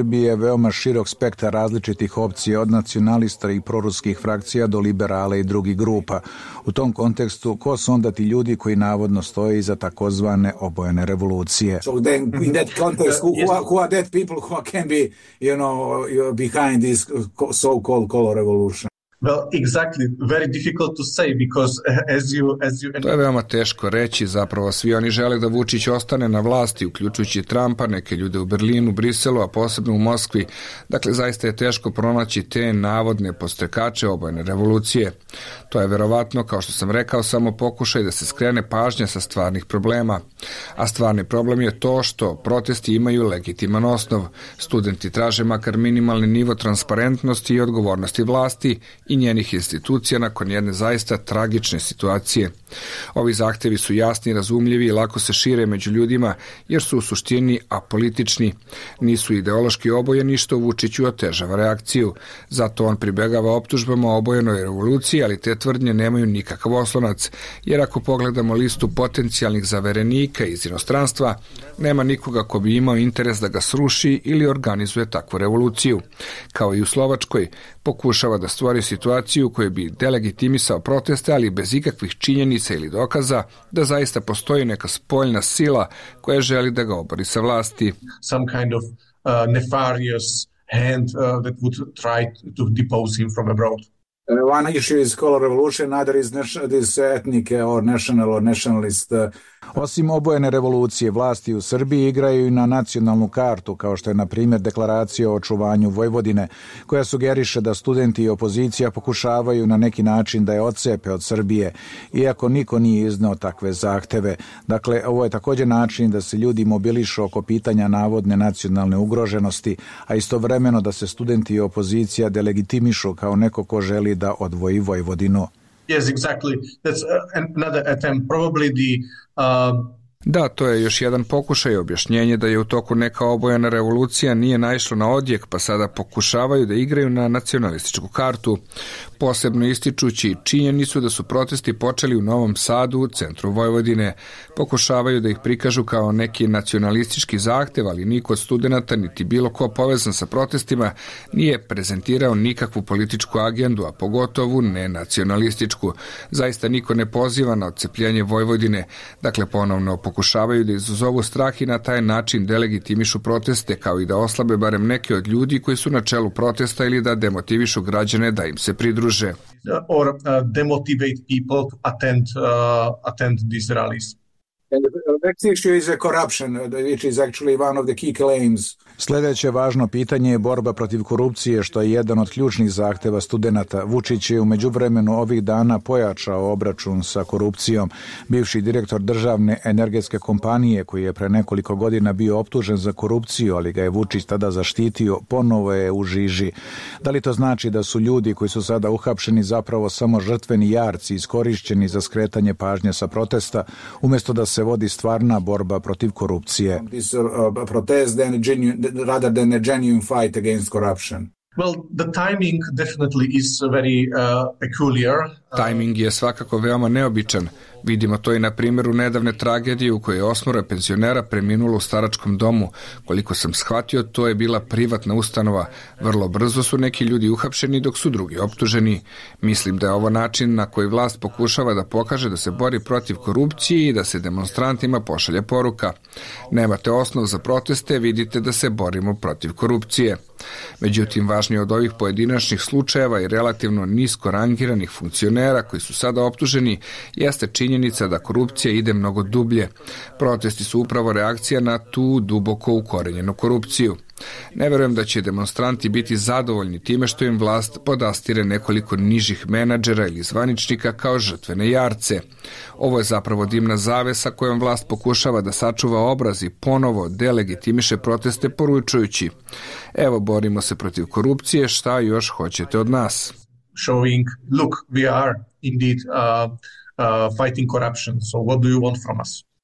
Srbiji je veoma širok spektar različitih opcija od nacionalista i proruskih frakcija do liberala i drugih grupa. U tom kontekstu, ko su onda ti ljudi koji navodno stoje iza takozvane obojene revolucije? So then in that context, who, who, are, who are that people who can be, you know, behind this so-called color revolution? Well, exactly. Very difficult to say because as you as you To je veoma teško reći, zapravo svi oni žele da Vučić ostane na vlasti, uključujući Trumpa, neke ljude u Berlinu, Briselu, a posebno u Moskvi. Dakle, zaista je teško pronaći te navodne podstrekače obojene revolucije. To je verovatno, kao što sam rekao, samo pokušaj da se skrene pažnja sa stvarnih problema. A stvarni problem je to što protesti imaju legitiman osnov. Studenti traže makar minimalni nivo transparentnosti i odgovornosti vlasti i njenih institucija nakon jedne zaista tragične situacije. Ovi zahtevi su jasni, razumljivi i lako se šire među ljudima jer su u suštini apolitični. Nisu ideološki obojeni što Vučiću otežava reakciju. Zato on pribegava optužbama o obojenoj revoluciji, ali te tvrdnje nemaju nikakav oslonac, jer ako pogledamo listu potencijalnih zaverenika iz inostranstva, nema nikoga ko bi imao interes da ga sruši ili organizuje takvu revoluciju. Kao i u Slovačkoj, pokušava da stvori situaciju koju bi delegitimisao proteste, ali bez ikakvih činjenica ili dokaza da zaista postoji neka spoljna sila koja želi da ga obori sa vlasti. Some kind of uh, nefarious hand uh, that would try to depose him from abroad. Uh, one issue is color revolution, another is this ethnic or national or nationalist. Uh, Osim obojene revolucije, vlasti u Srbiji igraju i na nacionalnu kartu, kao što je na primjer deklaracija o očuvanju Vojvodine, koja sugeriše da studenti i opozicija pokušavaju na neki način da je odcepe od Srbije, iako niko nije izneo takve zahteve. Dakle, ovo je također način da se ljudi mobilišu oko pitanja navodne nacionalne ugroženosti, a istovremeno da se studenti i opozicija delegitimišu kao neko ko želi da odvoji Vojvodinu. Yes, exactly. That's uh, another attempt. Probably the uh, Da, to je još jedan pokušaj objašnjenje da je u toku neka obojena revolucija nije naišlo na odjek, pa sada pokušavaju da igraju na nacionalističku kartu, posebno ističući činjenicu da su protesti počeli u Novom Sadu, u centru Vojvodine. Pokušavaju da ih prikažu kao neki nacionalistički zahtev, ali niko od studenata, niti bilo ko povezan sa protestima, nije prezentirao nikakvu političku agendu, a pogotovo ne nacionalističku. Zaista niko ne poziva na odcepljenje Vojvodine, dakle ponovno pokušavaju da izazovu strah i na taj način delegitimišu proteste, kao i da oslabe barem neke od ljudi koji su na čelu protesta ili da demotivišu građane da im se pridruže. Or uh, demotivate people to attend, uh, attend these rallies. And the next issue is corruption, which is actually one of the key claims. Sljedeće važno pitanje je borba protiv korupcije, što je jedan od ključnih zahteva studenata. Vučić je u međuvremenu ovih dana pojačao obračun sa korupcijom. Bivši direktor državne energetske kompanije, koji je pre nekoliko godina bio optužen za korupciju, ali ga je Vučić tada zaštitio, ponovo je u žiži. Da li to znači da su ljudi koji su sada uhapšeni zapravo samo žrtveni jarci, iskorišćeni za skretanje pažnje sa protesta, umjesto da se vodi stvarna borba protiv korupcije? This uh, protest then genuine, rather than a genuine fight against corruption. Well, the timing definitely is very uh, peculiar. Timing je svakako veoma neobičan. Vidimo to i na primjeru nedavne tragedije u kojoj je osmoro penzionera preminulo u staračkom domu. Koliko sam shvatio, to je bila privatna ustanova. Vrlo brzo su neki ljudi uhapšeni dok su drugi optuženi. Mislim da je ovo način na koji vlast pokušava da pokaže da se bori protiv korupcije i da se demonstrantima pošalje poruka. Nemate osnov za proteste, vidite da se borimo protiv korupcije. Međutim, važnije od ovih pojedinačnih slučajeva i relativno nisko rangiranih funkcionera koji su sada optuženi jeste činjenica da korupcija ide mnogo dublje. Protesti su upravo reakcija na tu duboko ukorenjenu korupciju. Ne verujem da će demonstranti biti zadovoljni time što im vlast podastire nekoliko nižih menadžera ili zvaničnika kao žrtvene jarce. Ovo je zapravo dimna zavesa kojom vlast pokušava da sačuva obraz i ponovo delegitimiše proteste poručujući: evo, borimo se protiv korupcije, šta još hoćete od nas? Showing, look, we are indeed uh, uh, fighting corruption, so what do you want from us?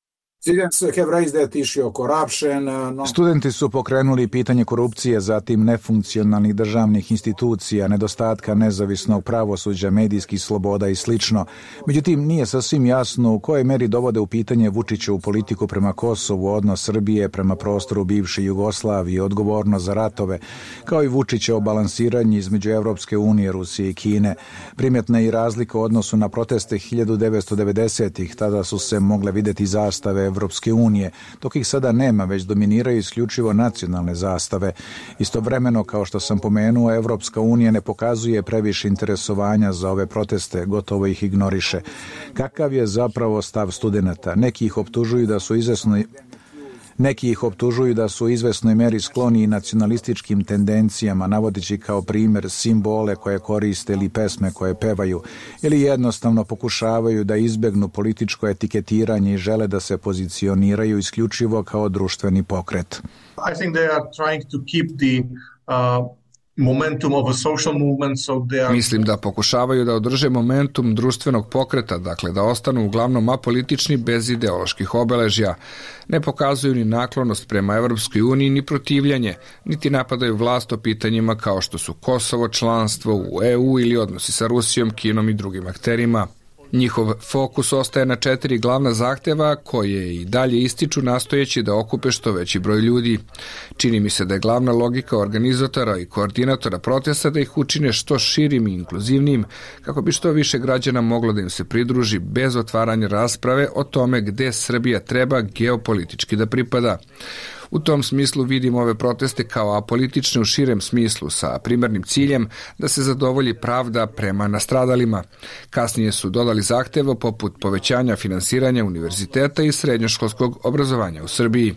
Studenti su pokrenuli pitanje korupcije, zatim nefunkcionalnih državnih institucija, nedostatka nezavisnog pravosuđa, medijskih sloboda i slično. Međutim, nije sasvim jasno u kojoj meri dovode u pitanje Vučićevu politiku prema Kosovu, odnos Srbije prema prostoru bivše Jugoslavije, odgovornost za ratove, kao i Vučićevo balansiranje između Evropske unije, Rusije i Kine. Primjetna je i razlika u odnosu na proteste hiljadu devetsto devedesetih. Tada su se mogle vidjeti zastave Evropske unije, dok ih sada nema, već dominiraju isključivo nacionalne zastave. Istovremeno, kao što sam pomenuo, Evropska unija ne pokazuje previše interesovanja za ove proteste, gotovo ih ignoriše. Kakav je zapravo stav studenata? Neki ih optužuju da su izvesno Neki ih optužuju da su u izvesnoj meri skloni i nacionalističkim tendencijama, navodeći kao primjer simbole koje koriste ili pesme koje pevaju, ili jednostavno pokušavaju da izbegnu političko etiketiranje i žele da se pozicioniraju isključivo kao društveni pokret. I think they are trying to keep the uh... momentum of a social movement, so they are... Mislim da pokušavaju da održe momentum društvenog pokreta, dakle da ostanu uglavnom apolitični bez ideoloških obeležja. Ne pokazuju ni naklonost prema Evropskoj uniji, ni protivljanje, niti napadaju vlast o pitanjima kao što su Kosovo, članstvo u E U ili odnosi sa Rusijom, Kinom i drugim akterima. Njihov fokus ostaje na četiri glavna zahteva koje i dalje ističu nastojeći da okupe što veći broj ljudi. Čini mi se da je glavna logika organizatora i koordinatora protesta da ih učine što širim i inkluzivnijim kako bi što više građana moglo da im se pridruži bez otvaranja rasprave o tome gde Srbija treba geopolitički da pripada. U tom smislu vidim ove proteste kao apolitične u širem smislu sa primarnim ciljem da se zadovolji pravda prema nastradalima. Kasnije su dodali zahteva poput povećanja finansiranja univerziteta i srednjoškolskog obrazovanja u Srbiji.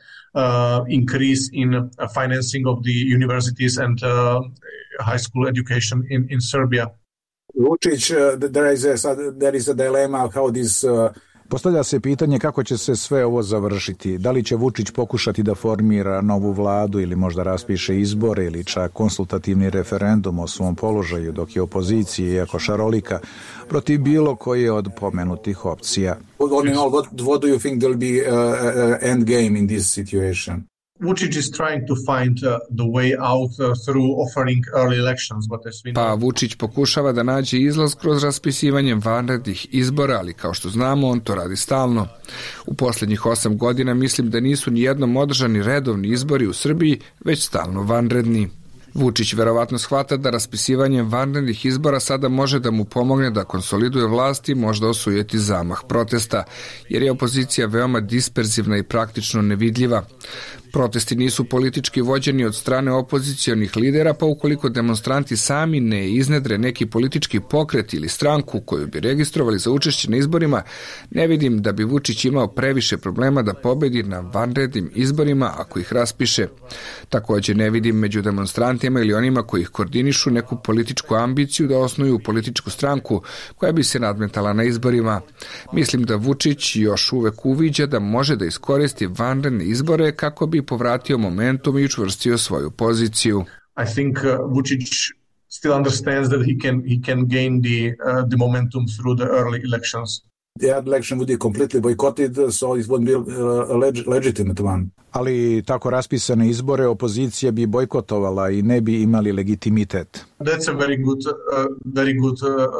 Uh, increase in uh, financing of the universities and uh, high school education in, in Serbia. Vučić, uh, there is a, there is a dilemma how this... Uh... Postavlja se pitanje kako će se sve ovo završiti. Da li će Vučić pokušati da formira novu vladu ili možda raspiše izbore ili čak konsultativni referendum o svom položaju, dok je opozicija, iako šarolika, protiv bilo koje od pomenutih opcija. All in all, what, what do you think will be uh, uh, end game in this situation? Vučić is trying to find uh, the way out uh, through offering early elections, but as we know... Pa Vučić pokušava da nađe izlaz kroz raspisivanje vanrednih izbora, ali kao što znamo, on to radi stalno. U posljednjih osam godina mislim da nisu ni jednom održani redovni izbori u Srbiji, već stalno vanredni. Vučić verovatno shvata da raspisivanjem vanrednih izbora sada može da mu pomogne da konsoliduje vlast i možda osujeti zamah protesta, jer je opozicija veoma disperzivna i praktično nevidljiva. Protesti nisu politički vođeni od strane opozicionih lidera, pa ukoliko demonstranti sami ne iznedre neki politički pokret ili stranku koju bi registrovali za učešće na izborima, ne vidim da bi Vučić imao previše problema da pobedi na vanrednim izborima ako ih raspiše. Također ne vidim među demonstrantima ili onima koji ih koordinišu neku političku ambiciju da osnuju političku stranku koja bi se nadmetala na izborima. Mislim da Vučić još uvek uviđa da može da iskoristi vanredne izbore kako bi povratio momentum i učvrstio svoju poziciju. I think uh, Vučić still understands that he can he can gain the uh, the momentum through the early elections. The election would be completely boycotted, so it wouldn't be a leg- legitimate one. Ali tako raspisane izbore opozicija bi bojkotovala i ne bi imali legitimitet. That's a very good uh, very good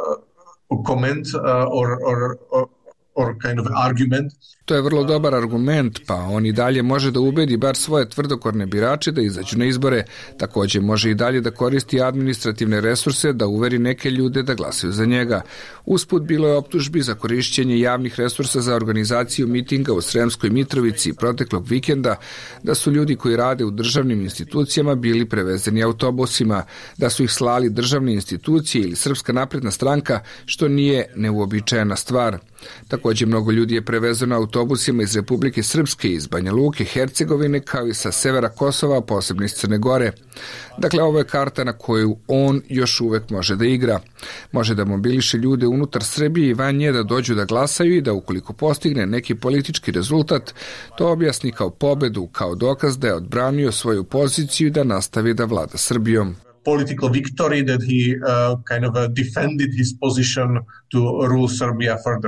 uh, comment uh, or or or or kind of argument. To je vrlo dobar argument, pa on i dalje može da ubedi bar svoje tvrdokorne birače da izađu na izbore. Također može i dalje da koristi administrativne resurse da uveri neke ljude da glasaju za njega. Usput bilo je optužbi za korišćenje javnih resursa za organizaciju mitinga u Sremskoj Mitrovici proteklog vikenda, da su ljudi koji rade u državnim institucijama bili prevezeni autobusima, da su ih slali državne institucije ili Srpska napredna stranka, što nije neuobičajena stvar. Također mnogo ljudi je prevezeno autobusima iz Republike Srpske, iz Banja Luke, Hercegovine, kao i sa severa Kosova, posebno iz Crne Gore. Dakle, ovo je karta na koju on još uvek može da igra. Može da mobiliše ljude unutar Srbije i van nje da dođu da glasaju i da ukoliko postigne neki politički rezultat, to objasni kao pobedu, kao dokaz da je odbranio svoju poziciju i da nastavi da vlada Srbijom. Political victory that he uh, kind of uh, defended his position to rule Serbia further.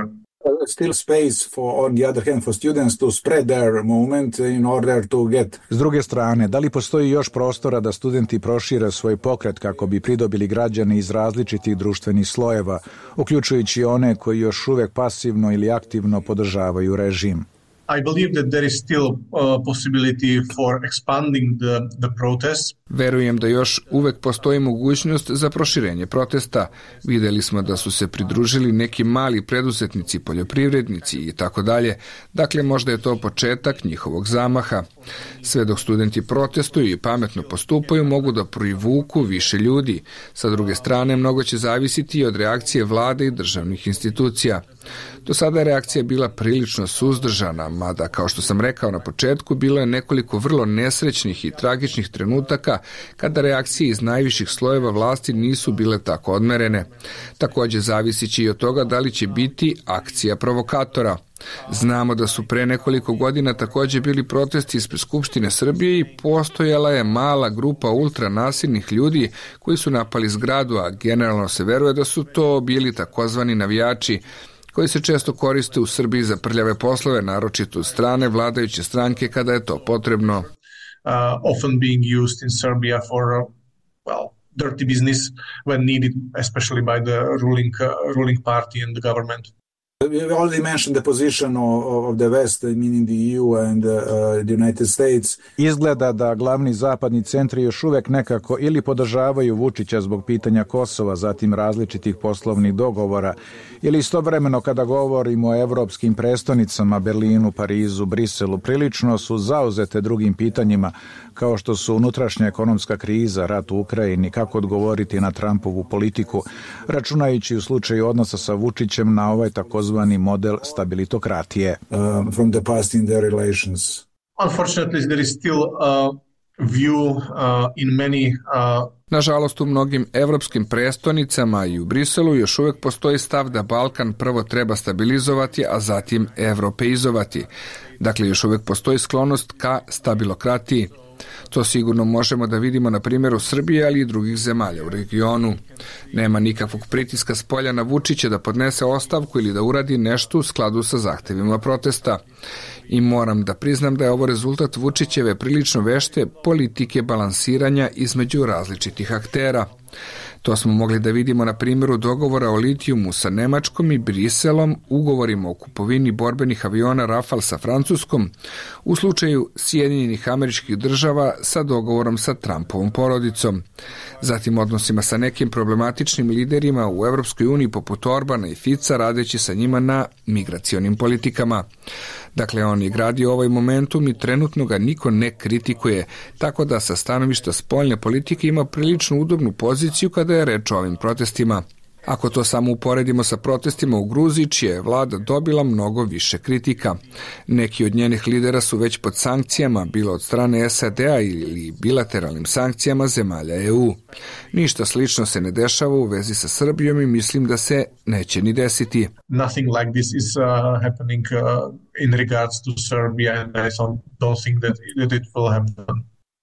Still space for, on the other hand, for students to spread their movement in order to get. S druge strane, da li postoji još prostora da studenti prošire svoj pokret kako bi pridobili građane iz različitih društvenih slojeva, uključujući one koji još uvek pasivno ili aktivno podržavaju režim? I believe that there is still a possibility for expanding the, the protests. Verujem da još uvek postoji mogućnost za proširenje protesta. Videli smo da su se pridružili neki mali preduzetnici, poljoprivrednici i tako dalje. Dakle, možda je to početak njihovog zamaha. Sve dok studenti protestuju i pametno postupaju, mogu da privuku više ljudi. Sa druge strane, mnogo će zavisiti od reakcije vlade i državnih institucija. Do sada je reakcija bila prilično suzdržana, mada, kao što sam rekao na početku, bilo je nekoliko vrlo nesrećnih i tragičnih trenutaka kada reakcije iz najviših slojeva vlasti nisu bile tako odmerene. Također zavisi će i od toga da li će biti akcija provokatora. Znamo da su pre nekoliko godina također bili protesti ispred Skupštine Srbije i postojala je mala grupa ultranasilnih ljudi koji su napali zgradu, a generalno se veruje da su to bili takozvani navijači, koji se često koriste u Srbiji za prljave poslove, naročito od strane vladajuće stranke kada je to potrebno. Uh, often being used in Serbia for, uh, well, dirty business when needed, especially by the ruling, uh, ruling party and the government. We already mentioned the position of, of the West, meaning the E U and uh, the United States. Izgleda da glavni zapadni centri još uvek nekako ili podržavaju Vučića zbog pitanja Kosova, zatim različitih poslovnih dogovora, ili istovremeno kada govorimo o evropskim prestonicama, Berlinu, Parizu, Briselu, prilično su zauzete drugim pitanjima, kao što su unutrašnja ekonomska kriza, rat u Ukrajini, kako odgovoriti na Trumpovu politiku, računajući u slučaju odnosa sa Vučićem na ovaj takozvani model stabilitokratije. Uh, from the past in their relations. Unfortunately, there is still a view uh, in many uh, Nažalost, u mnogim evropskim prestonicama i u Briselu još uvek postoji stav da Balkan prvo treba stabilizovati, a zatim evropeizovati. Dakle, još uvek postoji sklonost ka stabilokratiji. To sigurno možemo da vidimo na primjeru Srbije, ali i drugih zemalja u regionu. Nema nikakvog pritiska s polja na Vučića da podnese ostavku ili da uradi nešto u skladu sa zahtevima protesta. I moram da priznam da je ovo rezultat Vučićeve prilično vešte politike balansiranja između različitih aktera. To smo mogli da vidimo na primjeru dogovora o litijumu sa Nemačkom i Briselom, ugovorima o kupovini borbenih aviona Rafale sa Francuskom, u slučaju Sjedinjenih Američkih Država sa dogovorom sa Trumpovom porodicom, zatim odnosima sa nekim problematičnim liderima u Evropskoj uniji poput Orbana i Fica, radeći sa njima na migracionim politikama. Dakle, on je gradio ovaj momentum i trenutno ga niko ne kritikuje, tako da sa stanovišta spoljne politike ima prilično udobnu poziciju kada je reč o ovim protestima. Ako to samo uporedimo sa protestima u Gruziji, čija je vlada dobila mnogo više kritika. Neki od njenih lidera su već pod sankcijama, bilo od strane S A D-a ili bilateralnim sankcijama zemalja E U. Ništa slično se ne dešava u vezi sa Srbijom i mislim da se neće ni desiti. Nothing like this is uh, happening uh, in regards to Serbia, and I don't, don't think that, that it will happen.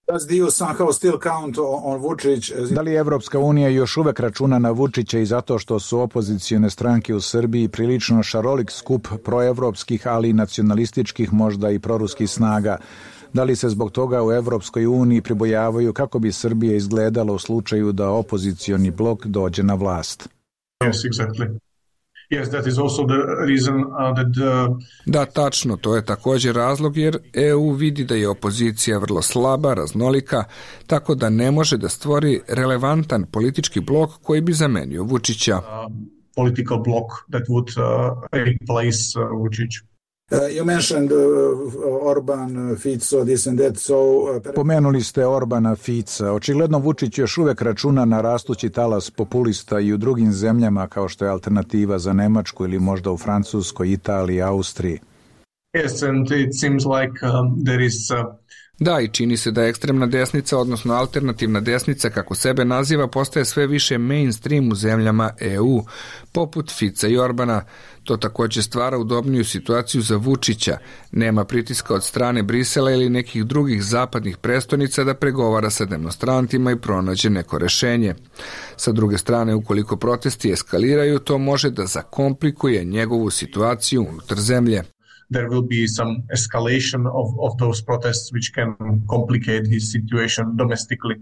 Da li Evropska unija još uvek računa na Vučića i zato što su opozicione stranke u Srbiji prilično šarolik skup proevropskih, ali i nacionalističkih, možda i proruskih snaga? Da li se zbog toga u Evropskoj uniji pribojavaju kako bi Srbija izgledala u slučaju da opozicioni blok dođe na vlast? Yes, exactly. Yes, that is also the reason uh, that uh... Da, tačno, to je također razlog jer E U vidi da je opozicija vrlo slaba, raznolika, tako da ne može da stvori relevantan politički blok koji bi zamenio Vučića. Uh, political block that would uh, replace uh, Vučić. Uh, you mentioned uh, Orban, Fico, this and that, so... Uh, Pomenuli ste Orbana, Fica. Očigledno Vučić još uvek računa na rastući talas populista i u drugim zemljama kao što je alternativa za Nemačku ili možda u Francuskoj, Italiji, Austriji. Yes, and it seems like um, there is uh, Da, i čini se da ekstremna desnica, odnosno alternativna desnica, kako sebe naziva, postaje sve više mainstream u zemljama E U, poput Fica i Orbana. To također stvara udobniju situaciju za Vučića. Nema pritiska od strane Brisela ili nekih drugih zapadnih prestonica da pregovara sa demonstrantima i pronađe neko rešenje. Sa druge strane, ukoliko protesti eskaliraju, to može da zakomplikuje njegovu situaciju unutar zemlje. There will be some escalation of, of those protests which can complicate his situation domestically.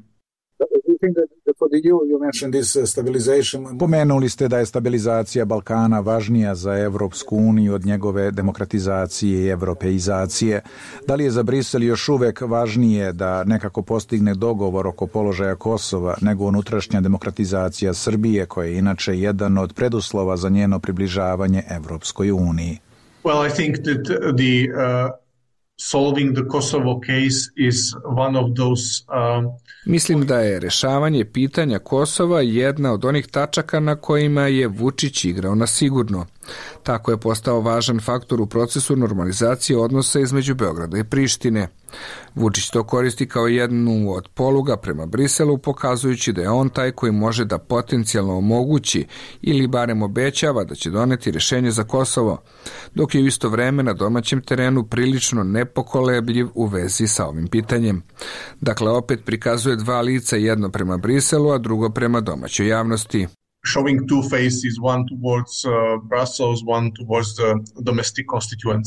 Pomenuli ste da je stabilizacija Balkana važnija za Evropsku uniju od njegove demokratizacije i evropeizacije. Da li je za Brisel još uvek važnije da nekako postigne dogovor oko položaja Kosova nego unutrašnja demokratizacija Srbije, koja je inače jedan od preduslova za njeno približavanje Evropskoj uniji? Well, I think that the uh, solving the Kosovo case is one of those um, Mislim da je rešavanje pitanja Kosova jedna od onih tačaka na kojima je Vučić igrao na sigurno. Tako je postao važan faktor u procesu normalizacije odnosa između Beograda i Prištine. Vučić to koristi kao jednu od poluga prema Briselu, pokazujući da je on taj koji može da potencijalno omogući ili barem obećava da će doneti rešenje za Kosovo, dok je u isto vreme na domaćem terenu prilično nepokolebljiv u vezi sa ovim pitanjem. Dakle, opet prikazuje dva lica, jedno prema Briselu, a drugo prema domaćoj javnosti. Showing two faces, one towards uh, Brussels, one towards the domestic constituents.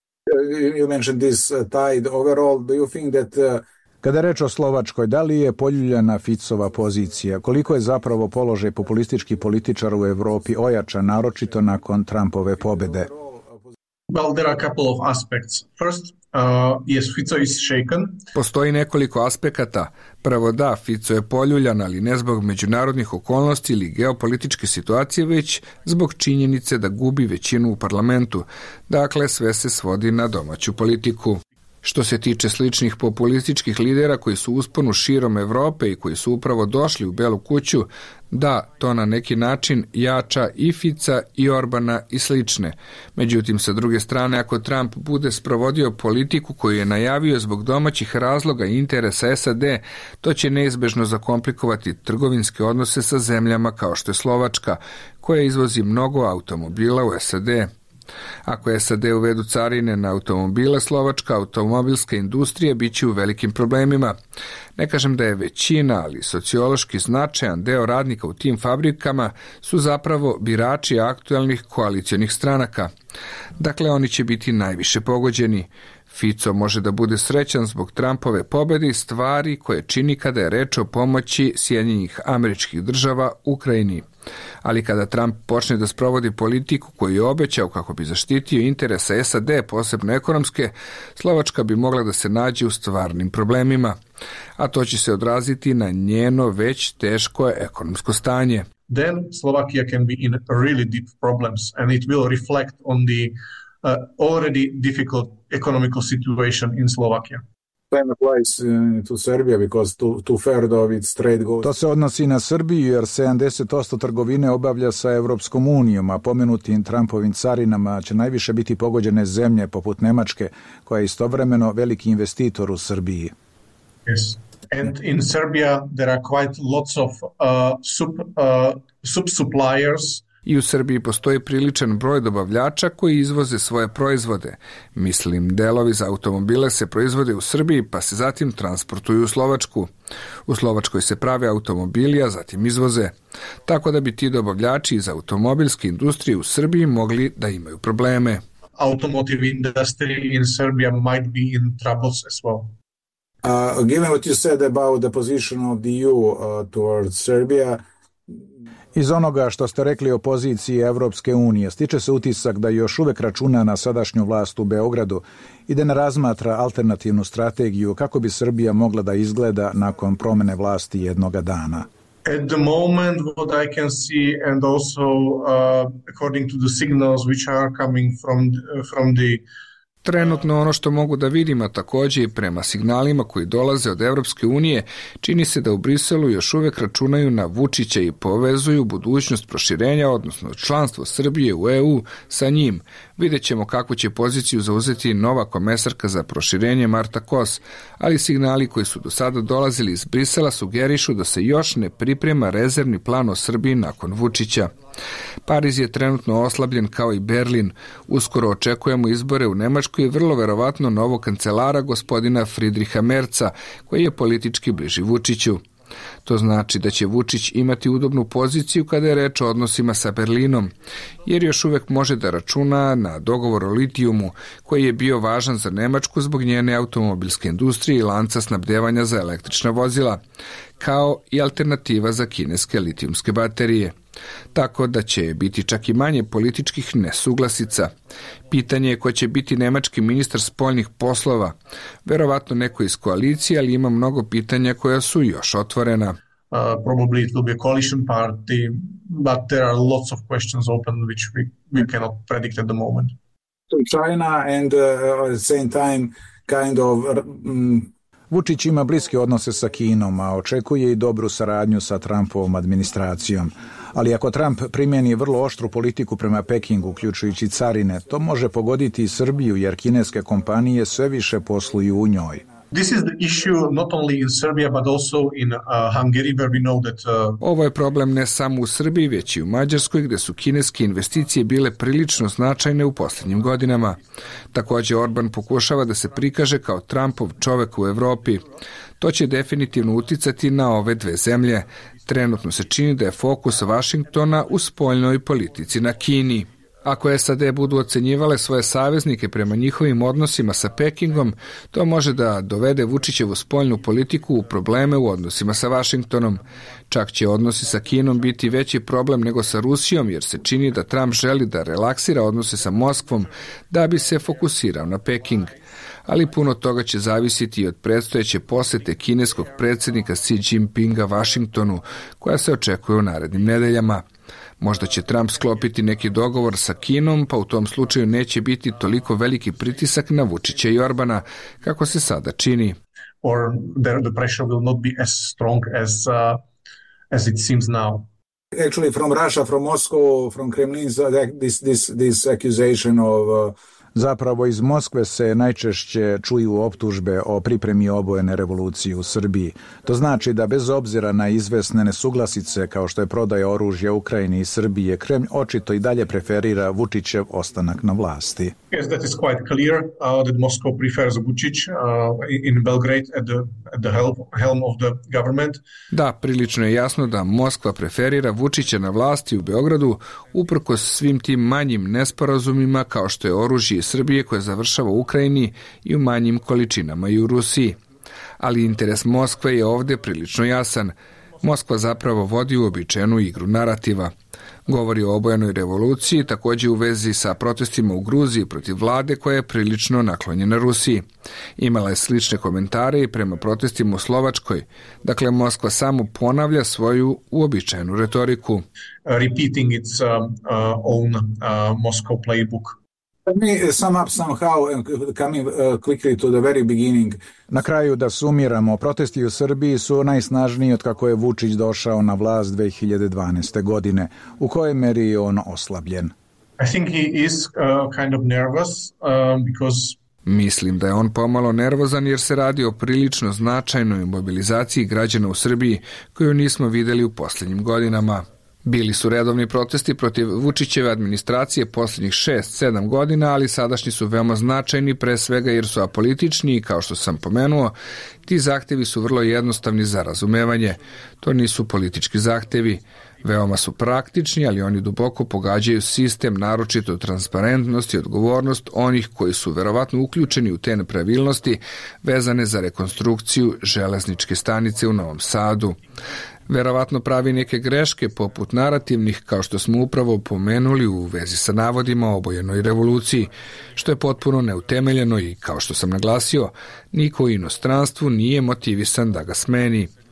You mentioned this uh, tide overall. Do you think that uh, Kada je reč o Slovačkoj, da li je poljuljana Ficova pozicija? Koliko je zapravo položaj populističkih političara u Evropi ojačan, naročito nakon Trumpove pobede? Well, there are a couple of aspects. First, uh, yes, Fico is shaken. Postoji nekoliko aspekata. Prvo da, Fico je poljuljan, ali ne zbog međunarodnih okolnosti ili geopolitičke situacije, već zbog činjenice da gubi većinu u parlamentu. Dakle, sve se svodi na domaću politiku. Što se tiče sličnih populističkih lidera koji su u usponu širom Evrope i koji su upravo došli u Belu kuću, da, to na neki način jača i Fica i Orbana i slične. Međutim, sa druge strane, ako Trump bude sprovodio politiku koju je najavio zbog domaćih razloga i interesa S A D, to će neizbežno zakomplikovati trgovinske odnose sa zemljama kao što je Slovačka, koja izvozi mnogo automobila u S A D. Ako S A D uvedu carine na automobile, slovačka automobilska industrija bit će u velikim problemima. Ne kažem da je većina, ali sociološki značajan deo radnika u tim fabrikama su zapravo birači aktualnih koalicionih stranaka. Dakle, oni će biti najviše pogođeni. Fico može da bude srećan zbog Trumpove pobede i stvari koje čini kada je reč o pomoći Sjedinjenih Američkih Država Ukrajini. Ali kada Trump počne da sprovodi politiku koju je obećao kako bi zaštitio interese S A D, posebno ekonomske, Slovačka bi mogla da se nađe u stvarnim problemima, a to će se odraziti na njeno već teško ekonomsko stanje. Then Slovakia can be in really deep problems and it will reflect on the uh, already difficult economical situation in Slovakia. To se odnosi na Srbiju jer sedamdeset posto trgovine obavlja sa Evropskom unijom, a pomenutim Trumpovim carinama će najviše biti pogođene zemlje poput Nemačke, koja je istovremeno veliki investitor u Srbiji. Yes. And in Serbia there are quite lots of uh, sub, uh, sub-suppliers. I u Srbiji postoji priličan broj dobavljača koji izvoze svoje proizvode. Mislim, delovi za automobile se proizvode u Srbiji pa se zatim transportuju u Slovačku. U Slovačkoj se prave automobili, a zatim izvoze. Tako da bi ti dobavljači iz automobilske industrije u Srbiji mogli da imaju probleme. Automotive industry in Serbia might be in troubles as well. Uh, given what you said about the position of the E U uh, towards Serbia, iz onoga što ste rekli o poziciji Evropske unije, stiče se utisak da još uvek računa na sadašnju vlast u Beogradu i da ne razmatra alternativnu strategiju kako bi Srbija mogla da izgleda nakon promene vlasti jednoga dana. At the moment, what I can see, and also uh, according to the signals which are coming from from the Trenutno ono što mogu da vidim, a takođe i prema signalima koji dolaze od Evropske unije, čini se da u Briselu još uvek računaju na Vučića i povezuju budućnost proširenja, odnosno članstvo Srbije u E U sa njim. Vidjet ćemo kakvu će poziciju zauzeti nova komesarka za proširenje Marta Kos, ali signali koji su do sada dolazili iz Brisela sugerišu da se još ne priprema rezervni plan o Srbiji nakon Vučića. Pariz je trenutno oslabljen kao i Berlin. Uskoro očekujemo izbore u Nemačkoj i vrlo verovatno novog kancelara gospodina Friedricha Merca, koji je politički bliži Vučiću. To znači da će Vučić imati udobnu poziciju kada je reč o odnosima sa Berlinom, jer još uvek može da računa na dogovor o litijumu, koji je bio važan za Nemačku zbog njene automobilske industrije i lanca snabdevanja za električna vozila, kao i alternativa za kineske litijumske baterije. Tako da će biti čak i manje političkih nesuglasica. Pitanje je ko će biti nemački ministar spoljnih poslova. Verovatno neko iz koalicije, ali ima mnogo pitanja koja su još otvorena. Uh, probably it will be a coalition party, but there are lots of questions open which we, we cannot predict at the moment. China and uh, at the same time kind of um, Vučić ima bliske odnose sa Kinom, a očekuje i dobru saradnju sa Trumpovom administracijom. Ali ako Trump primjeni vrlo oštru politiku prema Pekingu, uključujući carine, to može pogoditi i Srbiju, jer kineske kompanije sve više posluju u njoj. This is the issue not only in Serbia but also in uh, Hungary where we know that uh... Ovo je problem ne samo u Srbiji, već i u Mađarskoj, gde su kineske investicije bile prilično značajne u posljednjim godinama. Takođe Orban pokušava da se prikaže kao Trumpov čovek u Evropi. To će definitivno uticati na ove dve zemlje. Trenutno se čini da je fokus Vašingtona u spoljnoj politici na Kini. Ako S A D budu ocenjivale svoje saveznike prema njihovim odnosima sa Pekingom, to može da dovede Vučićevu spoljnu politiku u probleme u odnosima sa Vašingtonom. Čak će odnosi sa Kinom biti veći problem nego sa Rusijom, jer se čini da Trump želi da relaksira odnose sa Moskvom da bi se fokusirao na Peking. Ali puno toga će zavisiti i od predstojeće posete kineskog predsjednika Xi Jinpinga Vašingtonu, koja se očekuje u narednim nedeljama. Možda će Trump sklopiti neki dogovor sa Kinom, pa u tom slučaju neće biti toliko veliki pritisak na Vučića i Orbana, kako se sada čini. Or the, the pressure will not be as strong as, uh, as it seems now. Actually, from Russia, from Moscow, from Kremlin, this, this, this accusation of... Uh, Zapravo iz Moskve se najčešće čuju optužbe o pripremi obojene revolucije u Srbiji. To znači da bez obzira na izvesne nesuglasice kao što je prodaja oružja Ukrajini i Srbije, Kremlj očito i dalje preferira Vučićev ostanak na vlasti. Yes, that is quite clear uh, that Moscow prefers Vučić uh, in Belgrade at the, at the helm, helm of the government. Da, prilično je jasno da Moskva preferira Vučića na vlasti u Beogradu uprkos svim tim manjim nesporazumima kao što je oružje Srbije koje završava u Ukrajini i u manjim količinama i u Rusiji. Ali interes Moskve je ovdje prilično jasan. Moskva zapravo vodi uobičajenu igru narativa. Govori o obojenoj revoluciji, također u vezi sa protestima u Gruziji protiv vlade koja je prilično naklonjena Rusiji. Imala je slične komentare i prema protestima u Slovačkoj. Dakle, Moskva samo ponavlja svoju uobičajenu retoriku. Uh, repeating its uh, uh, own uh, Moscow playbook. Let me sum up somehow, coming uh, quickly to the very beginning. Na kraju da sumiramo, protesti u Srbiji su najsnažniji od kako je Vučić došao na vlast dve hiljade dvanaeste. godine. U kojoj meri je on oslabljen? I think he is uh, kind of nervous uh, because Mislim da je on pomalo nervozan jer se radi o prilično značajnoj mobilizaciji građana u Srbiji koju nismo videli u posljednjim godinama. Bili su redovni protesti protiv Vučićeve administracije posljednjih šest sedam godina, ali sadašnji su veoma značajni, pre svega jer su apolitični i, kao što sam pomenuo, ti zahtevi su vrlo jednostavni za razumevanje. To nisu politički zahtevi. Veoma su praktični, ali oni duboko pogađaju sistem, naročito transparentnost i odgovornost onih koji su verovatno uključeni u te nepravilnosti vezane za rekonstrukciju železničke stanice u Novom Sadu. Verovatno pravi neke greške poput narativnih, kao što smo upravo pomenuli u vezi sa navodima o obojenoj revoluciji, što je potpuno neutemeljeno i, kao što sam naglasio, niko u inostranstvu nije motivisan da ga smeni.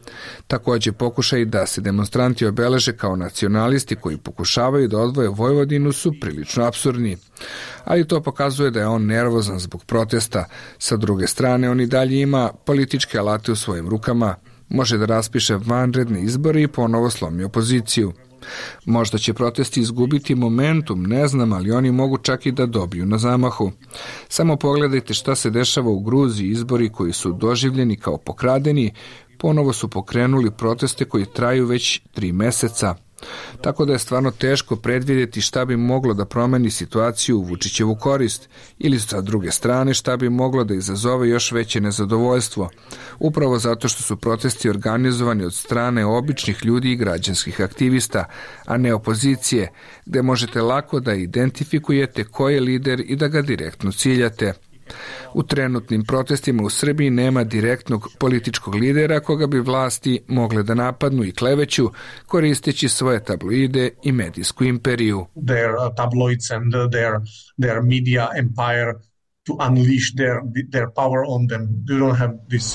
Takođe, pokušaj da se demonstranti obeleže kao nacionalisti koji pokušavaju da odvoje Vojvodinu su prilično apsurdni. Ali to pokazuje da je on nervozan zbog protesta. Sa druge strane, on i dalje ima političke alate u svojim rukama. Može da raspiše vanredne izbore i ponovo slomi opoziciju. Možda će protesti izgubiti momentum, ne znam, ali oni mogu čak i da dobiju na zamahu. Samo pogledajte šta se dešava u Gruziji, izbori koji su doživljeni kao pokradeni, ponovo su pokrenuli proteste koji traju već tri meseca. Tako da je stvarno teško predvidjeti šta bi moglo da promeni situaciju u Vučićevu korist ili sa druge strane šta bi moglo da izazove još veće nezadovoljstvo, upravo zato što su protesti organizovani od strane običnih ljudi i građanskih aktivista, a ne opozicije, gde možete lako da identifikujete ko je lider i da ga direktno ciljate. U trenutnim protestima u Srbiji nema direktnog političkog lidera koga bi vlasti mogle da napadnu i kleveću koristeći svoje tabloide i medijsku imperiju. Their uh, tabloids and uh, their their media empire to unleash their their power on them. You don't have this.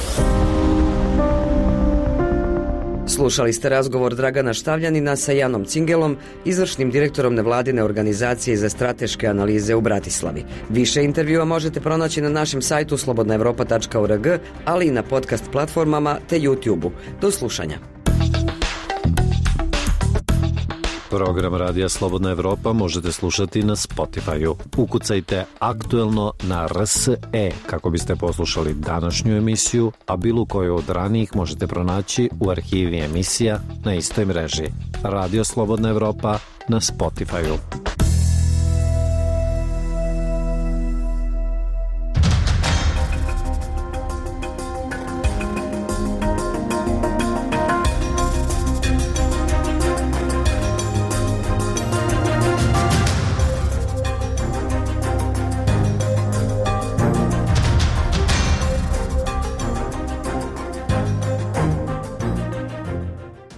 Slušali ste razgovor Dragana Štavljanina sa Janom Cingelom, izvršnim direktorom nevladine organizacije za strateške analize u Bratislavi. Više intervjua možete pronaći na našem sajtu slobodna evropa tačka org, ali i na podcast platformama te YouTube-u. Do slušanja. Program Radija Slobodna Evropa možete slušati na Spotify-u. Ukucajte aktuelno na R S E kako biste poslušali današnju emisiju, a bilo koju od ranijih možete pronaći u arhivi emisija na istoj mreži. Radio Slobodna Evropa na Spotify-u.